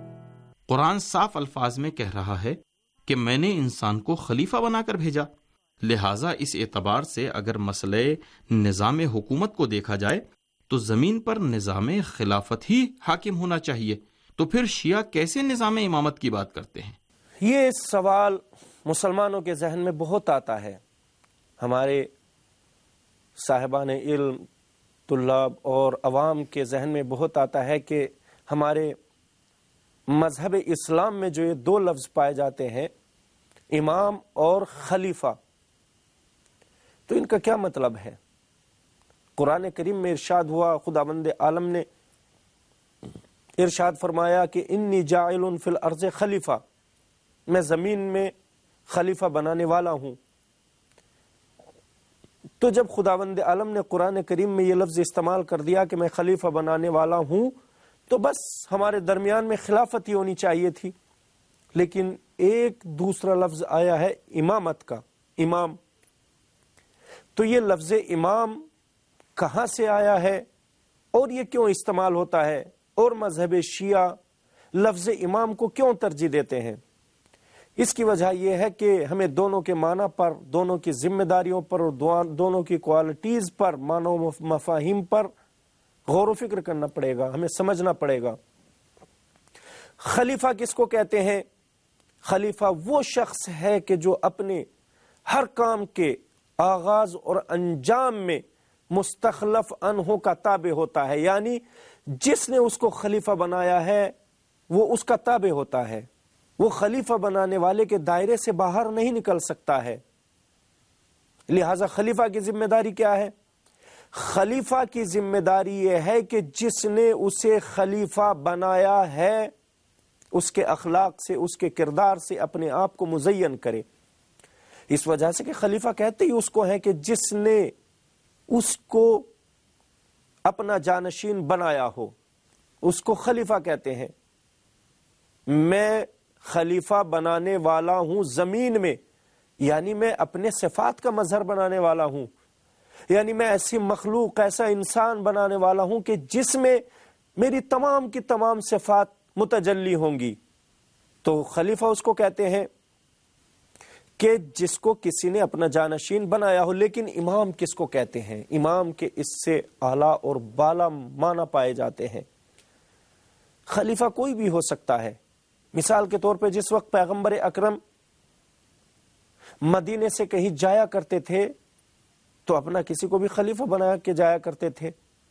قرآن صاف الفاظ میں کہہ رہا ہے کہ میں نے انسان کو خلیفہ بنا کر بھیجا۔ لہٰذا اس اعتبار سے اگر مسئلہ نظام حکومت کو دیکھا جائے تو زمین پر نظام خلافت ہی حاکم ہونا چاہیے، تو پھر شیعہ کیسے نظام امامت کی بات کرتے ہیں؟ یہ سوال مسلمانوں کے ذہن میں بہت آتا ہے. ہمارے صاحبان علم، طلاب اور عوام کے ذہن میں بہت آتا ہے کہ ہمارے مذہب اسلام میں جو یہ دو لفظ پائے جاتے ہیں، امام اور خلیفہ، تو ان کا کیا مطلب ہے؟ قرآن کریم میں ارشاد ہوا، خداوند عالم نے ارشاد فرمایا کہ انی جاعل فی الارض خلیفہ، میں زمین میں خلیفہ بنانے والا ہوں. تو جب خداوند عالم نے قرآن کریم میں یہ لفظ استعمال کر دیا کہ میں خلیفہ بنانے والا ہوں، تو بس ہمارے درمیان میں خلافت ہی ہونی چاہیے تھی. لیکن ایک دوسرا لفظ آیا ہے امامت کا، امام. تو یہ لفظ امام کہاں سے آیا ہے اور یہ کیوں استعمال ہوتا ہے، اور مذہب شیعہ لفظ امام کو کیوں ترجیح دیتے ہیں؟ اس کی وجہ یہ ہے کہ ہمیں دونوں کے معنی پر، دونوں کی ذمہ داریوں پر اور دونوں کی کوالٹیز پر، معنی و مفاہیم پر غور و فکر کرنا پڑے گا، ہمیں سمجھنا پڑے گا. خلیفہ کس کو کہتے ہیں؟ خلیفہ وہ شخص ہے کہ جو اپنے ہر کام کے آغاز اور انجام میں مستخلف عنہ کا تابع ہوتا ہے، یعنی جس نے اس کو خلیفہ بنایا ہے وہ اس کا تابع ہوتا ہے. وہ خلیفہ بنانے والے کے دائرے سے باہر نہیں نکل سکتا ہے. لہذا خلیفہ کی ذمہ داری کیا ہے؟ خلیفہ کی ذمہ داری یہ ہے کہ جس نے اسے خلیفہ بنایا ہے اس کے اخلاق سے، اس کے کردار سے اپنے آپ کو مزین کرے. اس وجہ سے کہ خلیفہ کہتے ہی اس کو ہے کہ جس نے اس کو اپنا جانشین بنایا ہو، اس کو خلیفہ کہتے ہیں. میں خلیفہ بنانے والا ہوں زمین میں، یعنی میں اپنے صفات کا مظہر بنانے والا ہوں، یعنی میں ایسی مخلوق، ایسا انسان بنانے والا ہوں کہ جس میں میری تمام کی تمام صفات متجلی ہوں گی. تو خلیفہ اس کو کہتے ہیں کہ جس کو کسی نے اپنا جانشین بنایا ہو. لیکن امام کس کو کہتے ہیں؟ امام کے اس سے اعلیٰ اور بالا معنی پائے جاتے ہیں. خلیفہ کوئی بھی ہو سکتا ہے. مثال کے طور پہ جس وقت پیغمبر اکرم مدینے سے کہیں جایا کرتے تھے تو اپنا کسی کو بھی خلیفہ بنا کے جایا کرتے تھے.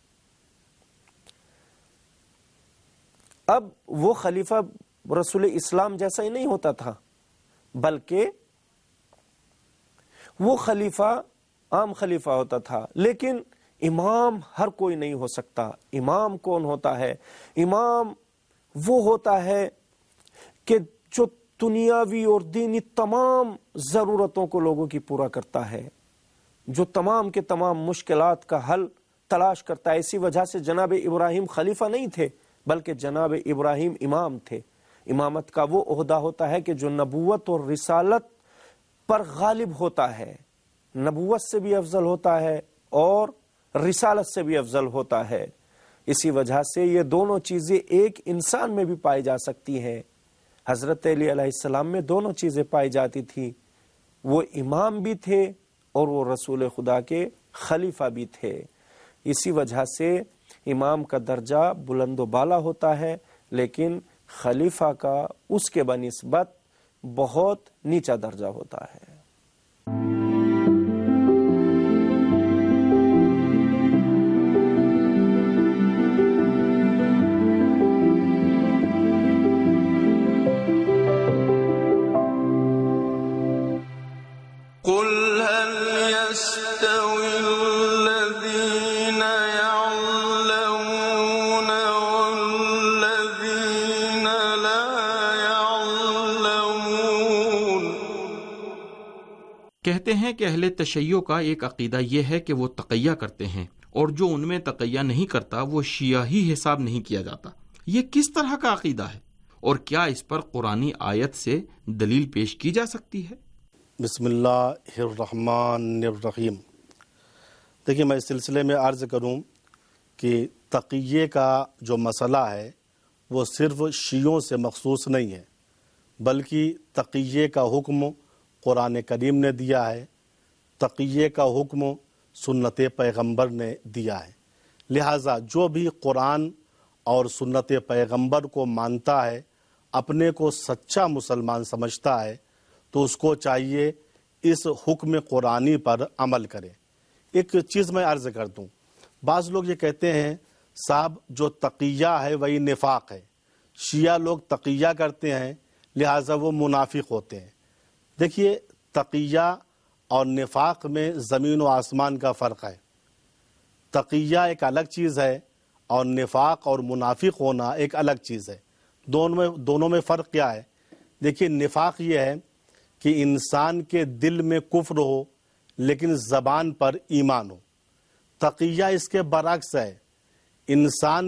اب وہ خلیفہ رسول اسلام جیسا ہی نہیں ہوتا تھا، بلکہ وہ خلیفہ عام خلیفہ ہوتا تھا. لیکن امام ہر کوئی نہیں ہو سکتا. امام کون ہوتا ہے؟ امام وہ ہوتا ہے کہ جو دنیاوی اور دینی تمام ضرورتوں کو لوگوں کی پورا کرتا ہے، جو تمام کے تمام مشکلات کا حل تلاش کرتا ہے. اسی وجہ سے جناب ابراہیم خلیفہ نہیں تھے، بلکہ جناب ابراہیم امام تھے. امامت کا وہ عہدہ ہوتا ہے کہ جو نبوت اور رسالت پر غالب ہوتا ہے، نبوت سے بھی افضل ہوتا ہے اور رسالت سے بھی افضل ہوتا ہے. اسی وجہ سے یہ دونوں چیزیں ایک انسان میں بھی پائی جا سکتی ہیں. حضرت علی علیہ السلام میں دونوں چیزیں پائی جاتی تھی. وہ امام بھی تھے اور وہ رسول خدا کے خلیفہ بھی تھے. اسی وجہ سے امام کا درجہ بلند و بالا ہوتا ہے، لیکن خلیفہ کا اس کے بنسبت بہت نیچا درجہ ہوتا ہے. کہتے ہیں کہ اہل تشیع کا ایک عقیدہ یہ ہے کہ وہ تقیہ کرتے ہیں، اور جو ان میں تقیہ نہیں کرتا وہ شیعہ ہی حساب نہیں کیا جاتا. یہ کس طرح کا عقیدہ ہے اور کیا اس پر قرآنی آیت سے دلیل پیش کی جا سکتی ہے؟ بسم اللہ الرحمن الرحیم. دیکھیے، میں اس سلسلے میں عرض کروں کہ تقیے کا جو مسئلہ ہے وہ صرف شیعوں سے مخصوص نہیں ہے، بلکہ تقیے کا حکم قرآن کریم نے دیا ہے، تقیے کا حکم سنت پیغمبر نے دیا ہے، لہٰذا جو بھی قرآن اور سنت پیغمبر کو مانتا ہے، اپنے کو سچا مسلمان سمجھتا ہے، تو اس کو چاہیے اس حکم قرآنی پر عمل کرے۔ ایک چیز میں عرض کر دوں، بعض لوگ یہ کہتے ہیں صاحب جو تقیہ ہے وہی نفاق ہے، شیعہ لوگ تقیہ کرتے ہیں لہٰذا وہ منافق ہوتے ہیں۔ دیکھیے، تقیہ اور نفاق میں زمین و آسمان کا فرق ہے۔ تقیہ ایک الگ چیز ہے اور نفاق اور منافق ہونا ایک الگ چیز ہے۔ دونوں میں فرق کیا ہے؟ دیکھیے، نفاق یہ ہے کہ انسان کے دل میں کفر ہو لیکن زبان پر ایمان ہو۔ تقیہ اس کے برعکس ہے، انسان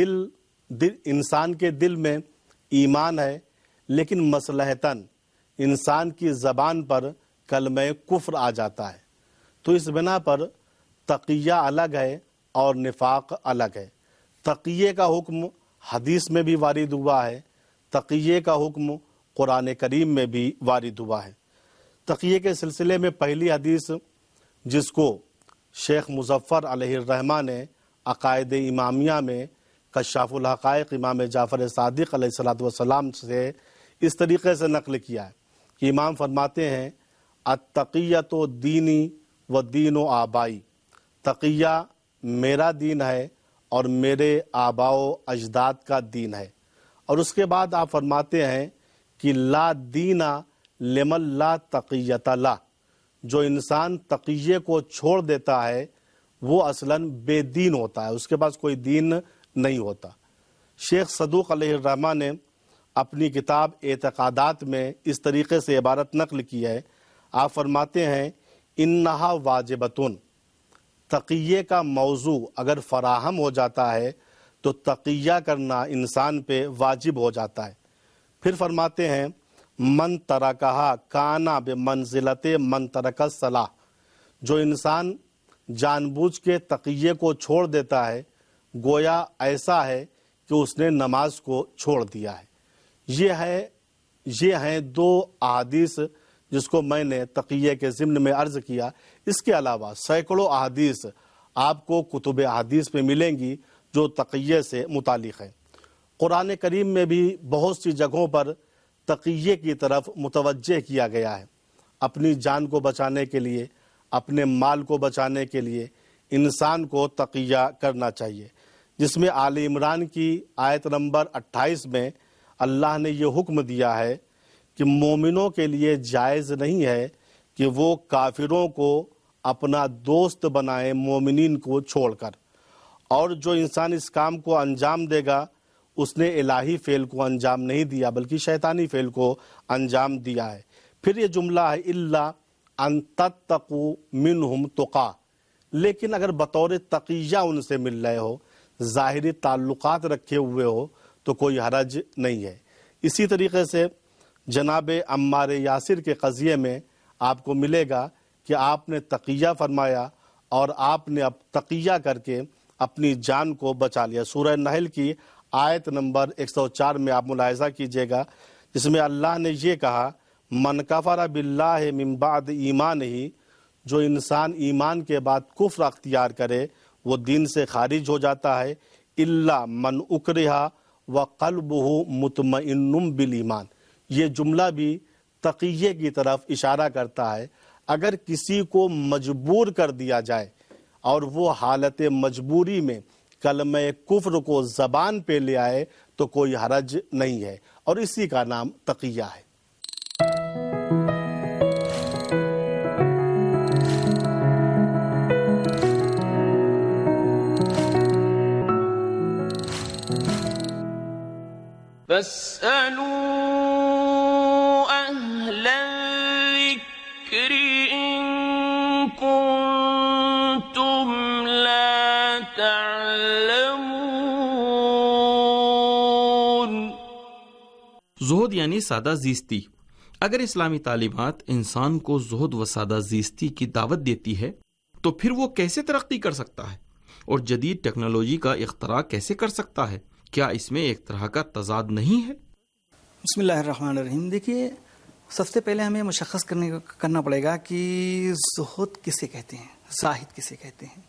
کے دل میں ایمان ہے لیکن مصلحتاً انسان کی زبان پر کلمہ کفر آ جاتا ہے۔ تو اس بنا پر تقیہ الگ ہے اور نفاق الگ ہے۔ تقیے کا حکم حدیث میں بھی وارد ہوا ہے، تقیے کا حکم قرآن کریم میں بھی وارد ہوا ہے۔ تقیے کے سلسلے میں پہلی حدیث جس کو شیخ مظفر علیہ الرحمہ نے عقائد امامیہ میں کشاف الحقائق امام جعفر صادق علیہ السلام سے اس طریقے سے نقل کیا ہے کہ امام فرماتے ہیں التقیۃ دینی و دین و آبائی، تقیہ میرا دین ہے اور میرے آباء و اجداد کا دین ہے۔ اور اس کے بعد آپ فرماتے ہیں کہ لا دینا لمن لا تقیۃ لا، جو انسان تقیے کو چھوڑ دیتا ہے وہ اصلاً بے دین ہوتا ہے، اس کے پاس کوئی دین نہیں ہوتا۔ شیخ صدوق علیہ الرحمہ نے اپنی کتاب اعتقادات میں اس طریقے سے عبارت نقل کی ہے، آپ فرماتے ہیں انہا واجبتن، تقیے کا موضوع اگر فراہم ہو جاتا ہے تو تقیہ کرنا انسان پہ واجب ہو جاتا ہے۔ پھر فرماتے ہیں من ترکہا کانا بمنزلت من ترک الصلاۃ، جو انسان جان بوجھ کے تقیے کو چھوڑ دیتا ہے گویا ایسا ہے کہ اس نے نماز کو چھوڑ دیا ہے۔ یہ ہیں دو احادیث جس کو میں نے تقیے کے ضمن میں عرض کیا۔ اس کے علاوہ سینکڑوں احادیث آپ کو کتب احادیث میں ملیں گی جو تقیے سے متعلق ہیں۔ قرآن کریم میں بھی بہت سی جگہوں پر تقیے کی طرف متوجہ کیا گیا ہے۔ اپنی جان کو بچانے کے لیے، اپنے مال کو بچانے کے لیے انسان کو تقیہ کرنا چاہیے، جس میں آل عمران کی آیت نمبر 28 میں اللہ نے یہ حکم دیا ہے کہ مومنوں کے لیے جائز نہیں ہے کہ وہ کافروں کو اپنا دوست بنائے مومنین کو چھوڑ کر، اور جو انسان اس کام کو انجام دے گا اس نے الہی فعل کو انجام نہیں دیا بلکہ شیطانی فعل کو انجام دیا ہے۔ پھر یہ جملہ ہے الا ان تتقوا منہم تقا، لیکن اگر بطور تقیہ ان سے مل رہے ہو، ظاہری تعلقات رکھے ہوئے ہو تو کوئی حرج نہیں ہے۔ اسی طریقے سے جناب عمار یاسر کے قضیے میں آپ کو ملے گا کہ آپ نے تقیہ فرمایا اور آپ نے اب تقیہ کر کے اپنی جان کو بچا لیا۔ سورہ نحل کی آیت نمبر 104 میں آپ ملاحظہ کیجئے گا، جس میں اللہ نے یہ کہا من کفر باللہ من بعد ایمان ہی، جو انسان ایمان کے بعد کفر اختیار کرے وہ دین سے خارج ہو جاتا ہے، الا من اکرہ وقلبہ مطمئن بالایمان۔ یہ جملہ بھی تقیے کی طرف اشارہ کرتا ہے۔ اگر کسی کو مجبور کر دیا جائے اور وہ حالت مجبوری میں کلمہ کفر کو زبان پہ لے آئے تو کوئی حرج نہیں ہے، اور اسی کا نام تقیہ ہے۔ فاسألوا أهل الذكر إن كنتم لا تعلمون۔ زہد یعنی سادہ زیستی۔ اگر اسلامی تعلیمات انسان کو زہد و سادہ زیستی کی دعوت دیتی ہے تو پھر وہ کیسے ترقی کر سکتا ہے اور جدید ٹیکنالوجی کا اختراع کیسے کر سکتا ہے؟ کیا اس میں ایک طرح کا تضاد نہیں ہے؟ بسم اللہ الرحمن الرحیم۔ دیکھیے، سب سے پہلے ہمیں مشخص کرنا پڑے گا کہ زہد کسے کہتے ہیں، زاہد کسے کہتے ہیں۔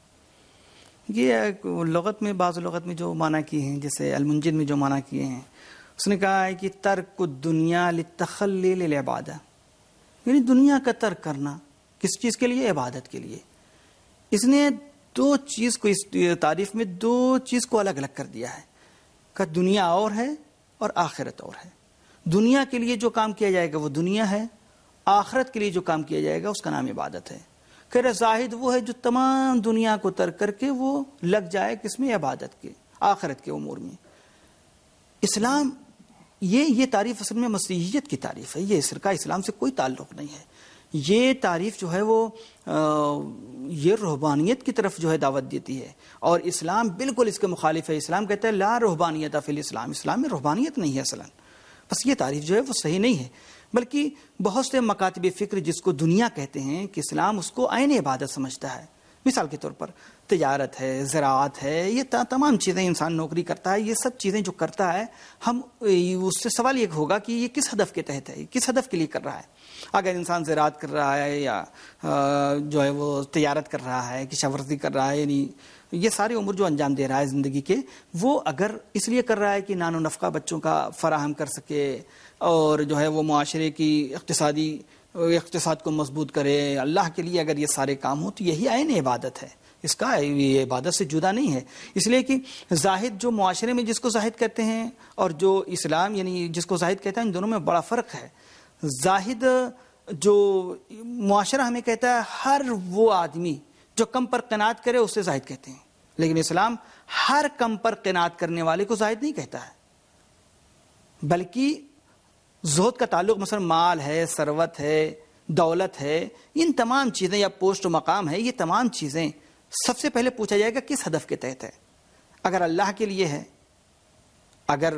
یہ لغت میں، بعض لغت میں جو معنی کیے ہیں، جیسے المنجد میں جو معنی کیے ہیں، اس نے کہا ہے کہ ترک الدنیا للتخلی للعبادہ، یعنی دنیا کا ترک کرنا کس چیز کے لیے؟ عبادت کے لیے۔ اس نے دو چیز کو، اس تعریف میں دو چیز کو الگ الگ کر دیا ہے کہ دنیا اور ہے اور آخرت اور ہے۔ دنیا کے لیے جو کام کیا جائے گا وہ دنیا ہے، آخرت کے لیے جو کام کیا جائے گا اس کا نام عبادت ہے۔ کہہ رہے زاہد وہ ہے جو تمام دنیا کو ترک کر کے وہ لگ جائے کس میں؟ عبادت کے، آخرت کے امور میں۔ اسلام یہ تعریف اصل میں مسیحیت کی تعریف ہے، یہ فرقہ اسلام سے کوئی تعلق نہیں ہے۔ یہ تعریف جو ہے وہ یہ رہبانیت کی طرف جو ہے دعوت دیتی ہے، اور اسلام بالکل اس کے مخالف ہے۔ اسلام کہتا ہے لا رہبانیت فی الاسلام، اسلام میں رہبانیت نہیں ہے اصلا۔ بس یہ تعریف جو ہے وہ صحیح نہیں ہے، بلکہ بہت سے مکاتب فکر جس کو دنیا کہتے ہیں کہ اسلام اس کو عین عبادت سمجھتا ہے۔ مثال کے طور پر تجارت ہے، زراعت ہے، یہ تمام چیزیں انسان نوکری کرتا ہے، یہ سب چیزیں جو کرتا ہے، ہم اس سے سوال یہ ہوگا کہ یہ کس ہدف کے تحت ہے، کس ہدف کے لیے کر رہا ہے۔ اگر انسان زراعت کر رہا ہے یا جو ہے وہ تجارت کر رہا ہے، کشاورزی کر رہا ہے، یعنی یہ سارے امور جو انجام دے رہا ہے زندگی کے، وہ اگر اس لیے کر رہا ہے کہ نان و نفقہ بچوں کا فراہم کر سکے اور جو ہے وہ معاشرے کی اقتصاد کو مضبوط کرے، اللہ کے لیے اگر یہ سارے کام ہوں تو یہی عین عبادت ہے، اس کا یہ عبادت سے جدا نہیں ہے۔ اس لیے کہ زاہد جو معاشرے میں جس کو زاہد کہتے ہیں اور جو اسلام یعنی جس کو زاہد کہتا ہے، ان دونوں میں بڑا فرق ہے۔ زاہد جو معاشرہ ہمیں کہتا ہے ہر وہ آدمی جو کم پر قناعت کرے اسے زاہد کہتے ہیں، لیکن اسلام ہر کم پر قناعت کرنے والے کو زاہد نہیں کہتا ہے، بلکہ زہد کا تعلق مثلا مال ہے، ثروت ہے، دولت ہے، ان تمام چیزیں، یا پوسٹ و مقام ہے، یہ تمام چیزیں سب سے پہلے پوچھا جائے گا کس ہدف کے تحت ہے۔ اگر اللہ کے لیے ہے، اگر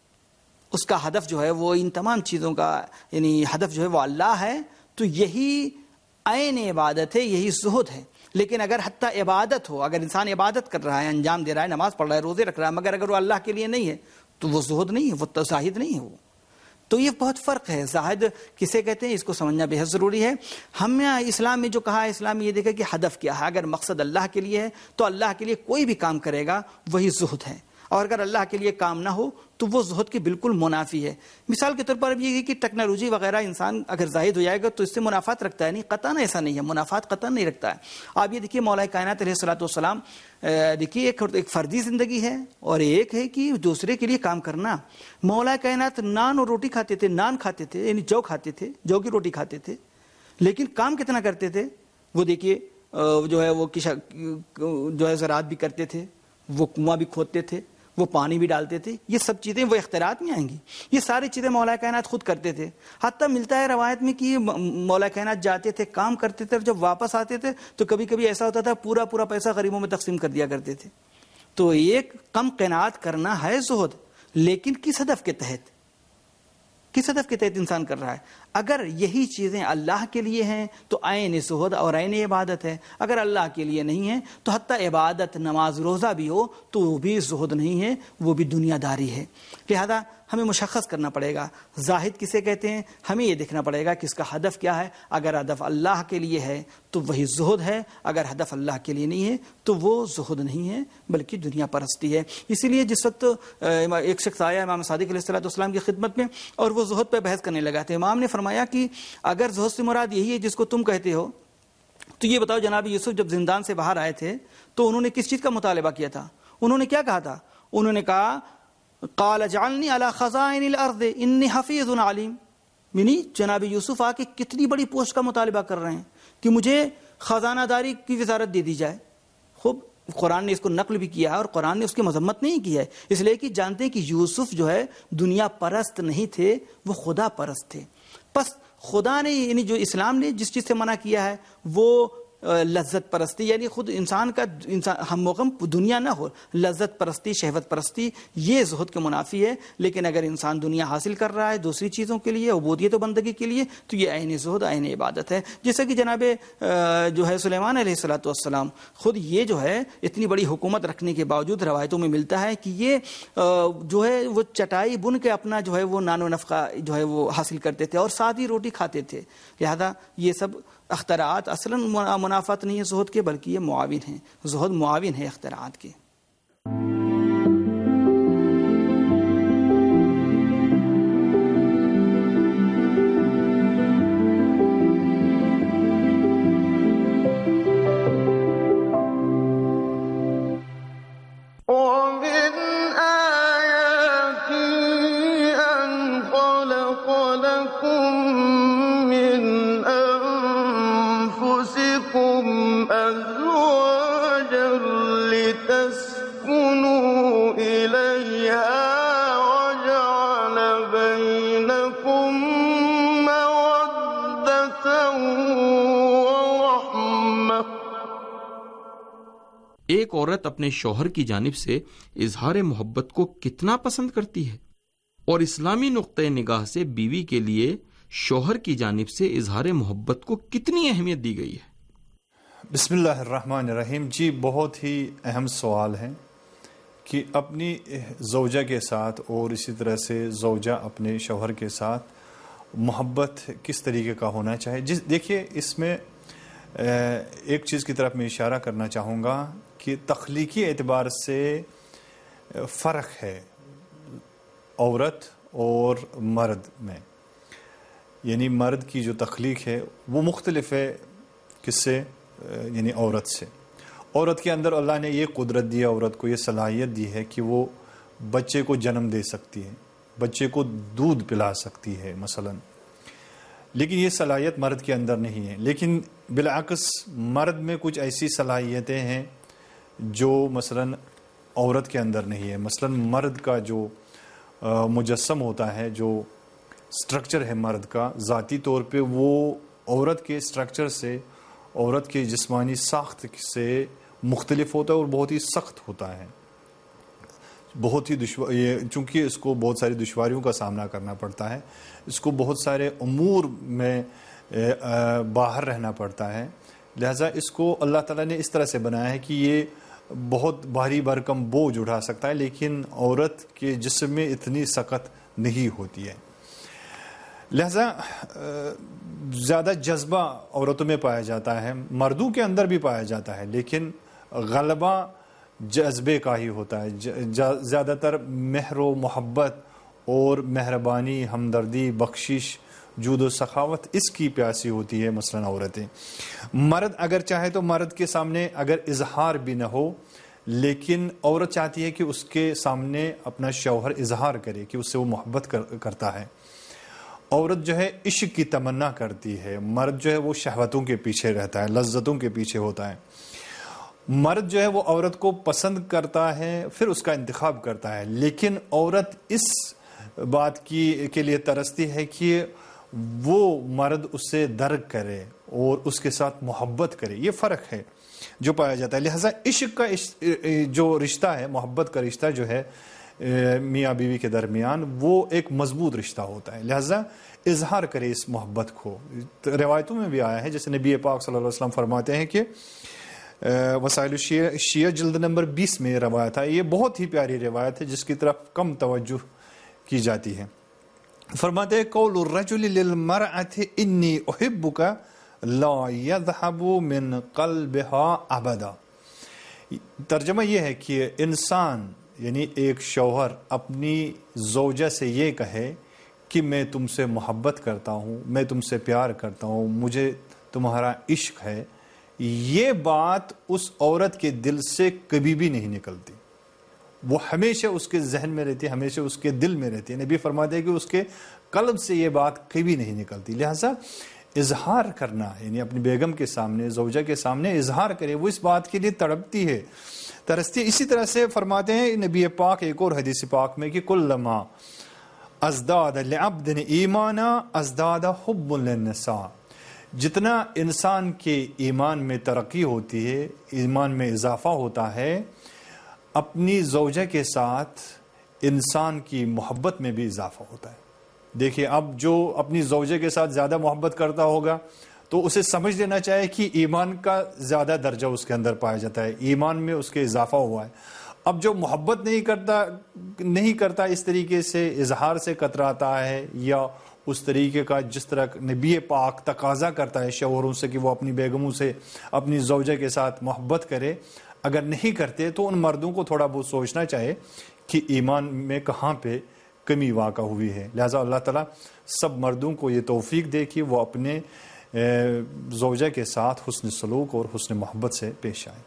اس کا ہدف جو ہے وہ ان تمام چیزوں کا یعنی ہدف جو ہے وہ اللہ ہے، تو یہی عین عبادت ہے، یہی زہد ہے۔ لیکن اگر حتیٰ عبادت ہو، اگر انسان عبادت کر رہا ہے، انجام دے رہا ہے، نماز پڑھ رہا ہے، روزے رکھ رہا ہے، مگر اگر وہ اللہ کے لیے نہیں ہے تو وہ زہد نہیں ہے، وہ زاہد نہیں ہے وہ۔ تو یہ بہت فرق ہے۔ زاہد کسے کہتے ہیں اس کو سمجھنا بے حد ضروری ہے۔ ہم نے اسلام میں جو کہا ہے، اسلام میں یہ دیکھا کہ ہدف کیا ہے۔ اگر مقصد اللہ کے لیے ہے تو اللہ کے لیے کوئی بھی کام کرے گا وہی زہد ہے، اور اگر اللہ کے لیے کام نہ ہو تو وہ زہد کے بالکل منافی ہے۔ مثال کے طور پر اب یہ کہ ٹیکنالوجی وغیرہ انسان اگر زاہد ہو جائے گا تو اس سے منافعات رکھتا ہے، نہیں، قطعاً ایسا نہیں ہے، منافعات قطعاً نہیں رکھتا ہے۔ آپ یہ دیکھیے مولا کائنات علیہ الصلوۃ والسلام، دیکھیے ایک فردی زندگی ہے اور ایک ہے کہ دوسرے کے لیے کام کرنا۔ مولا کائنات نان اور روٹی کھاتے تھے، نان کھاتے تھے، یعنی جو کھاتے تھے، جو کی روٹی کھاتے تھے، لیکن کام کتنا کرتے تھے؟ وہ دیکھیے جو ہے وہ جو ہے زراعت بھی کرتے تھے، وہ کنواں بھی کھودتے تھے، وہ پانی بھی ڈالتے تھے۔ یہ سب چیزیں وہ اختراعات میں آئیں گی، یہ ساری چیزیں مولا کائنات خود کرتے تھے۔ حتیٰ ملتا ہے روایت میں کہ مولا کائنات جاتے تھے، کام کرتے تھے، اور جب واپس آتے تھے تو کبھی کبھی ایسا ہوتا تھا پورا پیسہ غریبوں میں تقسیم کر دیا کرتے تھے۔ تو ایک کم قناعت کرنا ہے زہد، لیکن کس ہدف کے تحت؟ کس ہدف کے تحت انسان کر رہا ہے؟ اگر یہی چیزیں اللہ کے لیے ہیں تو عین زہد اور عین عبادت ہے، اگر اللہ کے لیے نہیں ہے تو حتیٰ عبادت، نماز، روزہ بھی ہو تو وہ بھی زہد نہیں ہے، وہ بھی دنیا داری ہے۔ لہذا ہمیں مشخص کرنا پڑے گا زاہد کسے کہتے ہیں، ہمیں یہ دیکھنا پڑے گا کہ اس کا ہدف کیا ہے۔ اگر ہدف اللہ کے لیے ہے تو وہی زہد ہے، اگر ہدف اللہ کے لیے نہیں ہے تو وہ زہد نہیں ہے بلکہ دنیا پرستی ہے۔ اسی لیے جس وقت ایک شخص آیا امام صادق علیہ السلام کی خدمت میں اور وہ زہد پہ بحث کرنے لگا تھے، امام نے فرمایا کہ اگر زہد سے مراد یہی ہے جس کو تم کہتے ہو تو یہ بتاؤ جناب یوسف جب زندان سے باہر آئے تھے تو انہوں نے کس چیز کا مطالبہ کیا تھا؟ انہوں نے کیا کہا تھا؟ انہوں نے کہا قال اجعلنی علی خزائن الارض انی حفیظ علیم، یعنی جناب یوسف آ کے کتنی بڑی پوسٹ کا مطالبہ کر رہے ہیں کہ مجھے خزانہ داری کی وزارت دے دی جائے۔ خوب قرآن نے اس کو نقل بھی کیا ہے اور قرآن نے اس کی مذمت نہیں کی ہے، اس لیے کہ جانتے ہیں کہ یوسف جو ہے دنیا پرست نہیں تھے، وہ خدا پرست تھے۔ پس خدا نے یعنی جو اسلام نے جس چیز سے منع کیا ہے وہ لذت پرستی، یعنی خود انسان کا ہم غم دنیا نہ ہو، لذت پرستی، شہوت پرستی، یہ زہد کے منافی ہے. لیکن اگر انسان دنیا حاصل کر رہا ہے دوسری چیزوں کے لیے، عبودیت و بندگی کے لیے، تو یہ عین زہد، عین عبادت ہے. جیسا کہ جناب جو ہے سلیمان علیہ الصلوۃ والسلام خود یہ جو ہے اتنی بڑی حکومت رکھنے کے باوجود روایتوں میں ملتا ہے کہ یہ جو ہے وہ چٹائی بن کے اپنا جو ہے وہ نان و نفقہ جو ہے وہ حاصل کرتے تھے اور سادی روٹی کھاتے تھے. لہذا یہ سب اختراعات اصلاً منافات نہیں ہے زہد کے، بلکہ یہ معاون ہیں. زہد معاون ہے اختراعات کے. ایک عورت اپنے شوہر کی جانب سے اظہار محبت کو کتنا پسند کرتی ہے، اور اسلامی نقطۂ نگاہ سے بیوی کے لیے شوہر کی جانب سے اظہار محبت کو کتنی اہمیت دی گئی ہے. بسم اللہ الرحمن الرحیم. جی بہت ہی اہم سوال ہے کہ اپنی زوجہ کے ساتھ اور اسی طرح سے زوجہ اپنے شوہر کے ساتھ محبت کس طریقے کا ہونا چاہیے. دیکھیے اس میں ایک چیز کی طرف میں اشارہ کرنا چاہوں گا کہ تخلیقی اعتبار سے فرق ہے عورت اور مرد میں. یعنی مرد کی جو تخلیق ہے وہ مختلف ہے کس سے، یعنی عورت سے. عورت کے اندر اللہ نے یہ قدرت دی ہے، عورت کو یہ صلاحیت دی ہے کہ وہ بچے کو جنم دے سکتی ہے، بچے کو دودھ پلا سکتی ہے مثلا. لیکن یہ صلاحیت مرد کے اندر نہیں ہے. لیکن بالعکس مرد میں کچھ ایسی صلاحیتیں ہیں جو مثلا عورت کے اندر نہیں ہے. مثلا مرد کا جو مجسم ہوتا ہے، جو سٹرکچر ہے مرد کا، ذاتی طور پہ وہ عورت کے سٹرکچر سے، عورت کے جسمانی ساخت سے مختلف ہوتا ہے اور بہت ہی سخت ہوتا ہے. بہت ہی چونکہ اس کو بہت ساری دشواریوں کا سامنا کرنا پڑتا ہے، اس کو بہت سارے امور میں باہر رہنا پڑتا ہے. لہٰذا اس کو اللہ تعالیٰ نے اس طرح سے بنایا ہے کہ یہ بہت بھاری بھرکم بوجھ اٹھا سکتا ہے، لیکن عورت کے جسم میں اتنی سخت نہیں ہوتی ہے. لہذا زیادہ جذبہ عورتوں میں پایا جاتا ہے، مردوں کے اندر بھی پایا جاتا ہے، لیکن غلبہ جذبے کا ہی ہوتا ہے. زیادہ تر مہر و محبت اور مہربانی، ہمدردی، بخشش، جود و سخاوت اس کی پیاسی ہوتی ہے مثلا عورتیں. مرد اگر چاہے تو مرد کے سامنے اگر اظہار بھی نہ ہو، لیکن عورت چاہتی ہے کہ اس کے سامنے اپنا شوہر اظہار کرے کہ اس سے وہ محبت کرتا ہے. عورت جو ہے عشق کی تمنا کرتی ہے، مرد جو ہے وہ شہوتوں کے پیچھے رہتا ہے، لذتوں کے پیچھے ہوتا ہے. مرد جو ہے وہ عورت کو پسند کرتا ہے، پھر اس کا انتخاب کرتا ہے. لیکن عورت اس بات کے لیے ترستی ہے کہ وہ مرد اس سے درک کرے اور اس کے ساتھ محبت کرے. یہ فرق ہے جو پایا جاتا ہے. لہٰذا عشق کا جو رشتہ ہے، محبت کا رشتہ جو ہے میاں بیوی کے درمیان، وہ ایک مضبوط رشتہ ہوتا ہے. لہٰذا اظہار کرے اس محبت کو. روایتوں میں بھی آیا ہے، جیسے نبی پاک صلی اللہ علیہ وسلم فرماتے ہیں کہ وسائل شیعہ جلد نمبر 20 میں روایت ہے. یہ بہت ہی پیاری روایت ہے جس کی طرف کم توجہ کی جاتی ہے. فرماتے ہیں قول الرجل للمرأة انی احبک لا یذهب من قلبها ابدا. ترجمہ یہ ہے کہ انسان یعنی ایک شوہر اپنی زوجہ سے یہ کہے کہ میں تم سے محبت کرتا ہوں، میں تم سے پیار کرتا ہوں، مجھے تمہارا عشق ہے، یہ بات اس عورت کے دل سے کبھی بھی نہیں نکلتی. وہ ہمیشہ اس کے ذہن میں رہتی ہے، ہمیشہ اس کے دل میں رہتی ہے. نبی فرماتے ہیں کہ اس کے قلب سے یہ بات کبھی نہیں نکلتی. لہٰذا اظہار کرنا، یعنی اپنی بیگم کے سامنے، زوجہ کے سامنے اظہار کرے. وہ اس بات کے لیے تڑپتی ہے، ترستی. اسی طرح سے فرماتے ہیں نبی پاک ایک اور حدیث پاک میں کہ کلما ازداد لعبد ایمانا ازداد حب للنساء. جتنا انسان کے ایمان میں ترقی ہوتی ہے، ایمان میں اضافہ ہوتا ہے، اپنی زوجہ کے ساتھ انسان کی محبت میں بھی اضافہ ہوتا ہے۔ دیکھیں، اب جو اپنی زوجہ کے ساتھ زیادہ محبت کرتا ہوگا تو اسے سمجھ لینا چاہیے کہ ایمان کا زیادہ درجہ اس کے اندر پایا جاتا ہے، ایمان میں اس کے اضافہ ہوا ہے۔ اب جو محبت نہیں کرتا اس طریقے سے اظہار سے کتراتا ہے، یا اس طریقے کا جس طرح نبی پاک تقاضا کرتا ہے شوہروں سے کہ وہ اپنی بیگموں سے، اپنی زوجہ کے ساتھ محبت کرے، اگر نہیں کرتے تو ان مردوں کو تھوڑا بہت سوچنا چاہیے کہ ایمان میں کہاں پہ کمی واقع ہوئی ہے۔ لہٰذا اللہ تعالیٰ سب مردوں کو یہ توفیق دے کہ وہ اپنے زوجہ کے ساتھ حسن سلوک اور حسن محبت سے پیش آئیں۔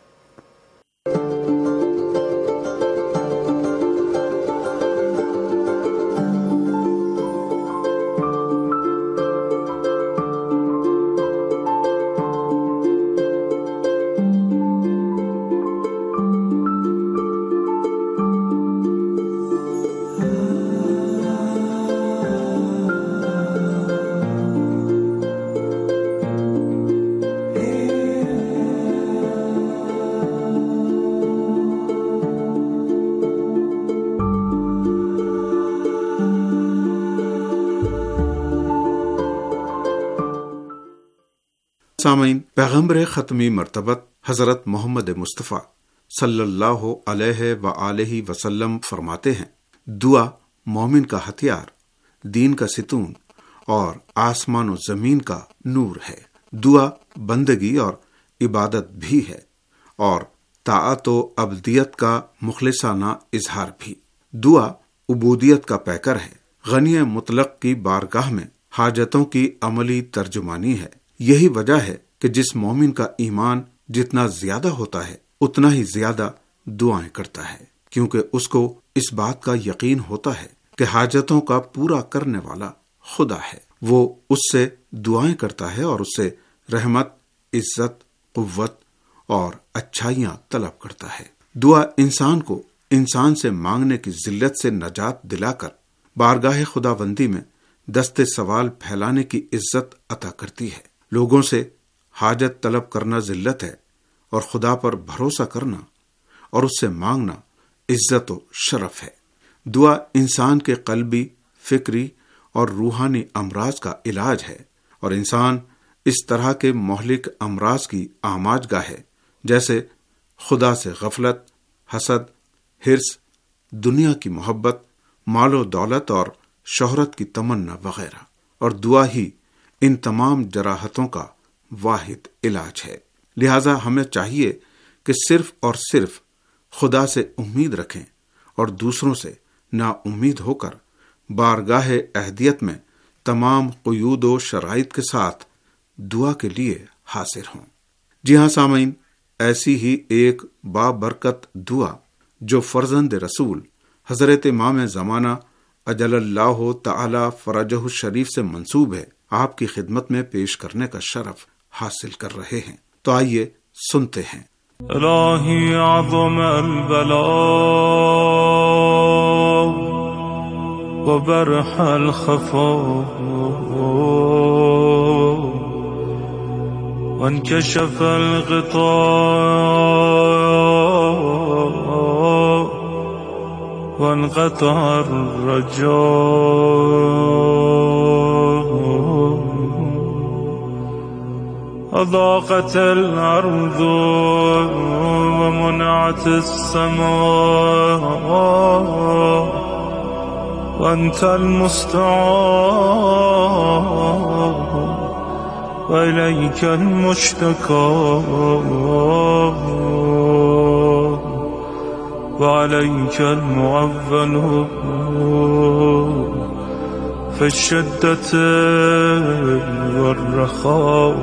سامعین، پیغمبر ختمی مرتبت حضرت محمد مصطفیٰ صلی اللہ علیہ وآلہ وسلم فرماتے ہیں، دعا مومن کا ہتھیار، دین کا ستون اور آسمان و زمین کا نور ہے۔ دعا بندگی اور عبادت بھی ہے اور طاعت و عبدیت کا مخلصانہ اظہار بھی۔ دعا عبودیت کا پیکر ہے، غنی مطلق کی بارگاہ میں حاجتوں کی عملی ترجمانی ہے۔ یہی وجہ ہے کہ جس مومن کا ایمان جتنا زیادہ ہوتا ہے اتنا ہی زیادہ دعائیں کرتا ہے، کیونکہ اس کو اس بات کا یقین ہوتا ہے کہ حاجتوں کا پورا کرنے والا خدا ہے۔ وہ اس سے دعائیں کرتا ہے اور اس سے رحمت، عزت، قوت اور اچھائیاں طلب کرتا ہے۔ دعا انسان کو انسان سے مانگنے کی ذلت سے نجات دلا کر بارگاہ خداوندی میں دست سوال پھیلانے کی عزت عطا کرتی ہے۔ لوگوں سے حاجت طلب کرنا ذلت ہے اور خدا پر بھروسہ کرنا اور اس سے مانگنا عزت و شرف ہے۔ دعا انسان کے قلبی، فکری اور روحانی امراض کا علاج ہے، اور انسان اس طرح کے مہلک امراض کی آماج گاہ ہے جیسے خدا سے غفلت، حسد، حرص، دنیا کی محبت، مال و دولت اور شہرت کی تمنا وغیرہ، اور دعا ہی ان تمام جراحتوں کا واحد علاج ہے۔ لہذا ہمیں چاہیے کہ صرف اور صرف خدا سے امید رکھیں اور دوسروں سے نا امید ہو کر بارگاہ اہدیت میں تمام قیود و شرائط کے ساتھ دعا کے لیے حاضر ہوں۔ جی ہاں سامعین، ایسی ہی ایک بابرکت دعا جو فرزند رسول حضرت امام زمانہ اجل اللہ تعالی فرجہ الشریف سے منسوب ہے، آپ کی خدمت میں پیش کرنے کا شرف حاصل کر رہے ہیں۔ تو آئیے سنتے ہیں۔ الہی عظم البلاء وبرح الخفاء وانكشف الغطاء وانقطع الرجاء أضاقت الأرض ومنعت السماء وأنت المستعان وإليك المشتكى وعليك المعول في الشدة والرخاء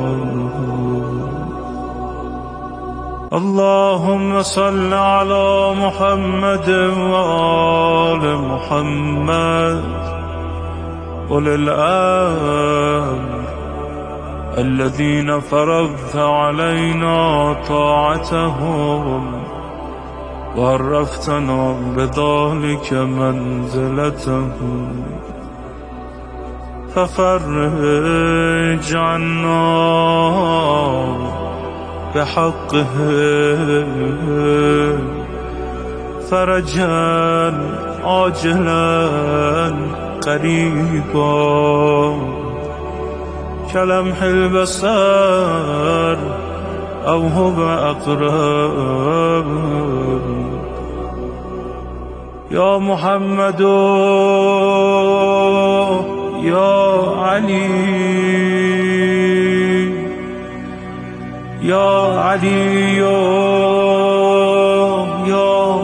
اللهم صل على محمد وآل محمد أولي الأمر الذين فرضت علينا طاعتهم وعرفتنا بذلك منزلتهم ففرج عنا بحقه فرجا عاجلا قريبا كلمح البصر أو هو أقرب يا محمد يا علي يا علي يا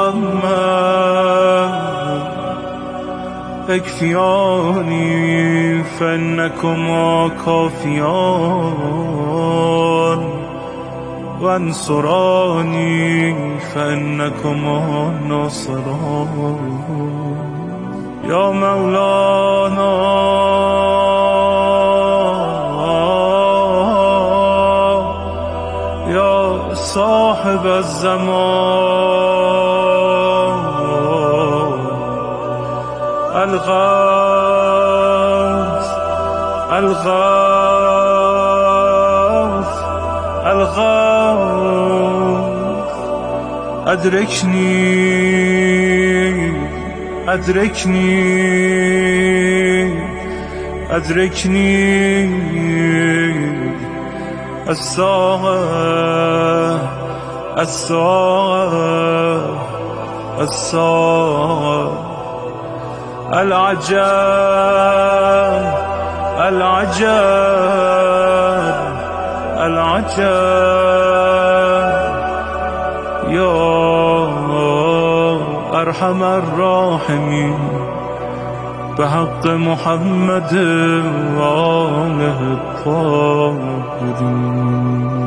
محمد اكفياني فإنكما كافيان وانصراني فإنكما ناصران يا مولانا يا صاحب الزمان الغوث الغوث الغوث أدركني أدركني أدركني الساعة الساعة الساعة العجاب العجاب العجاب يا أرحم الراحمين بحق محمد وآله الطاهرين.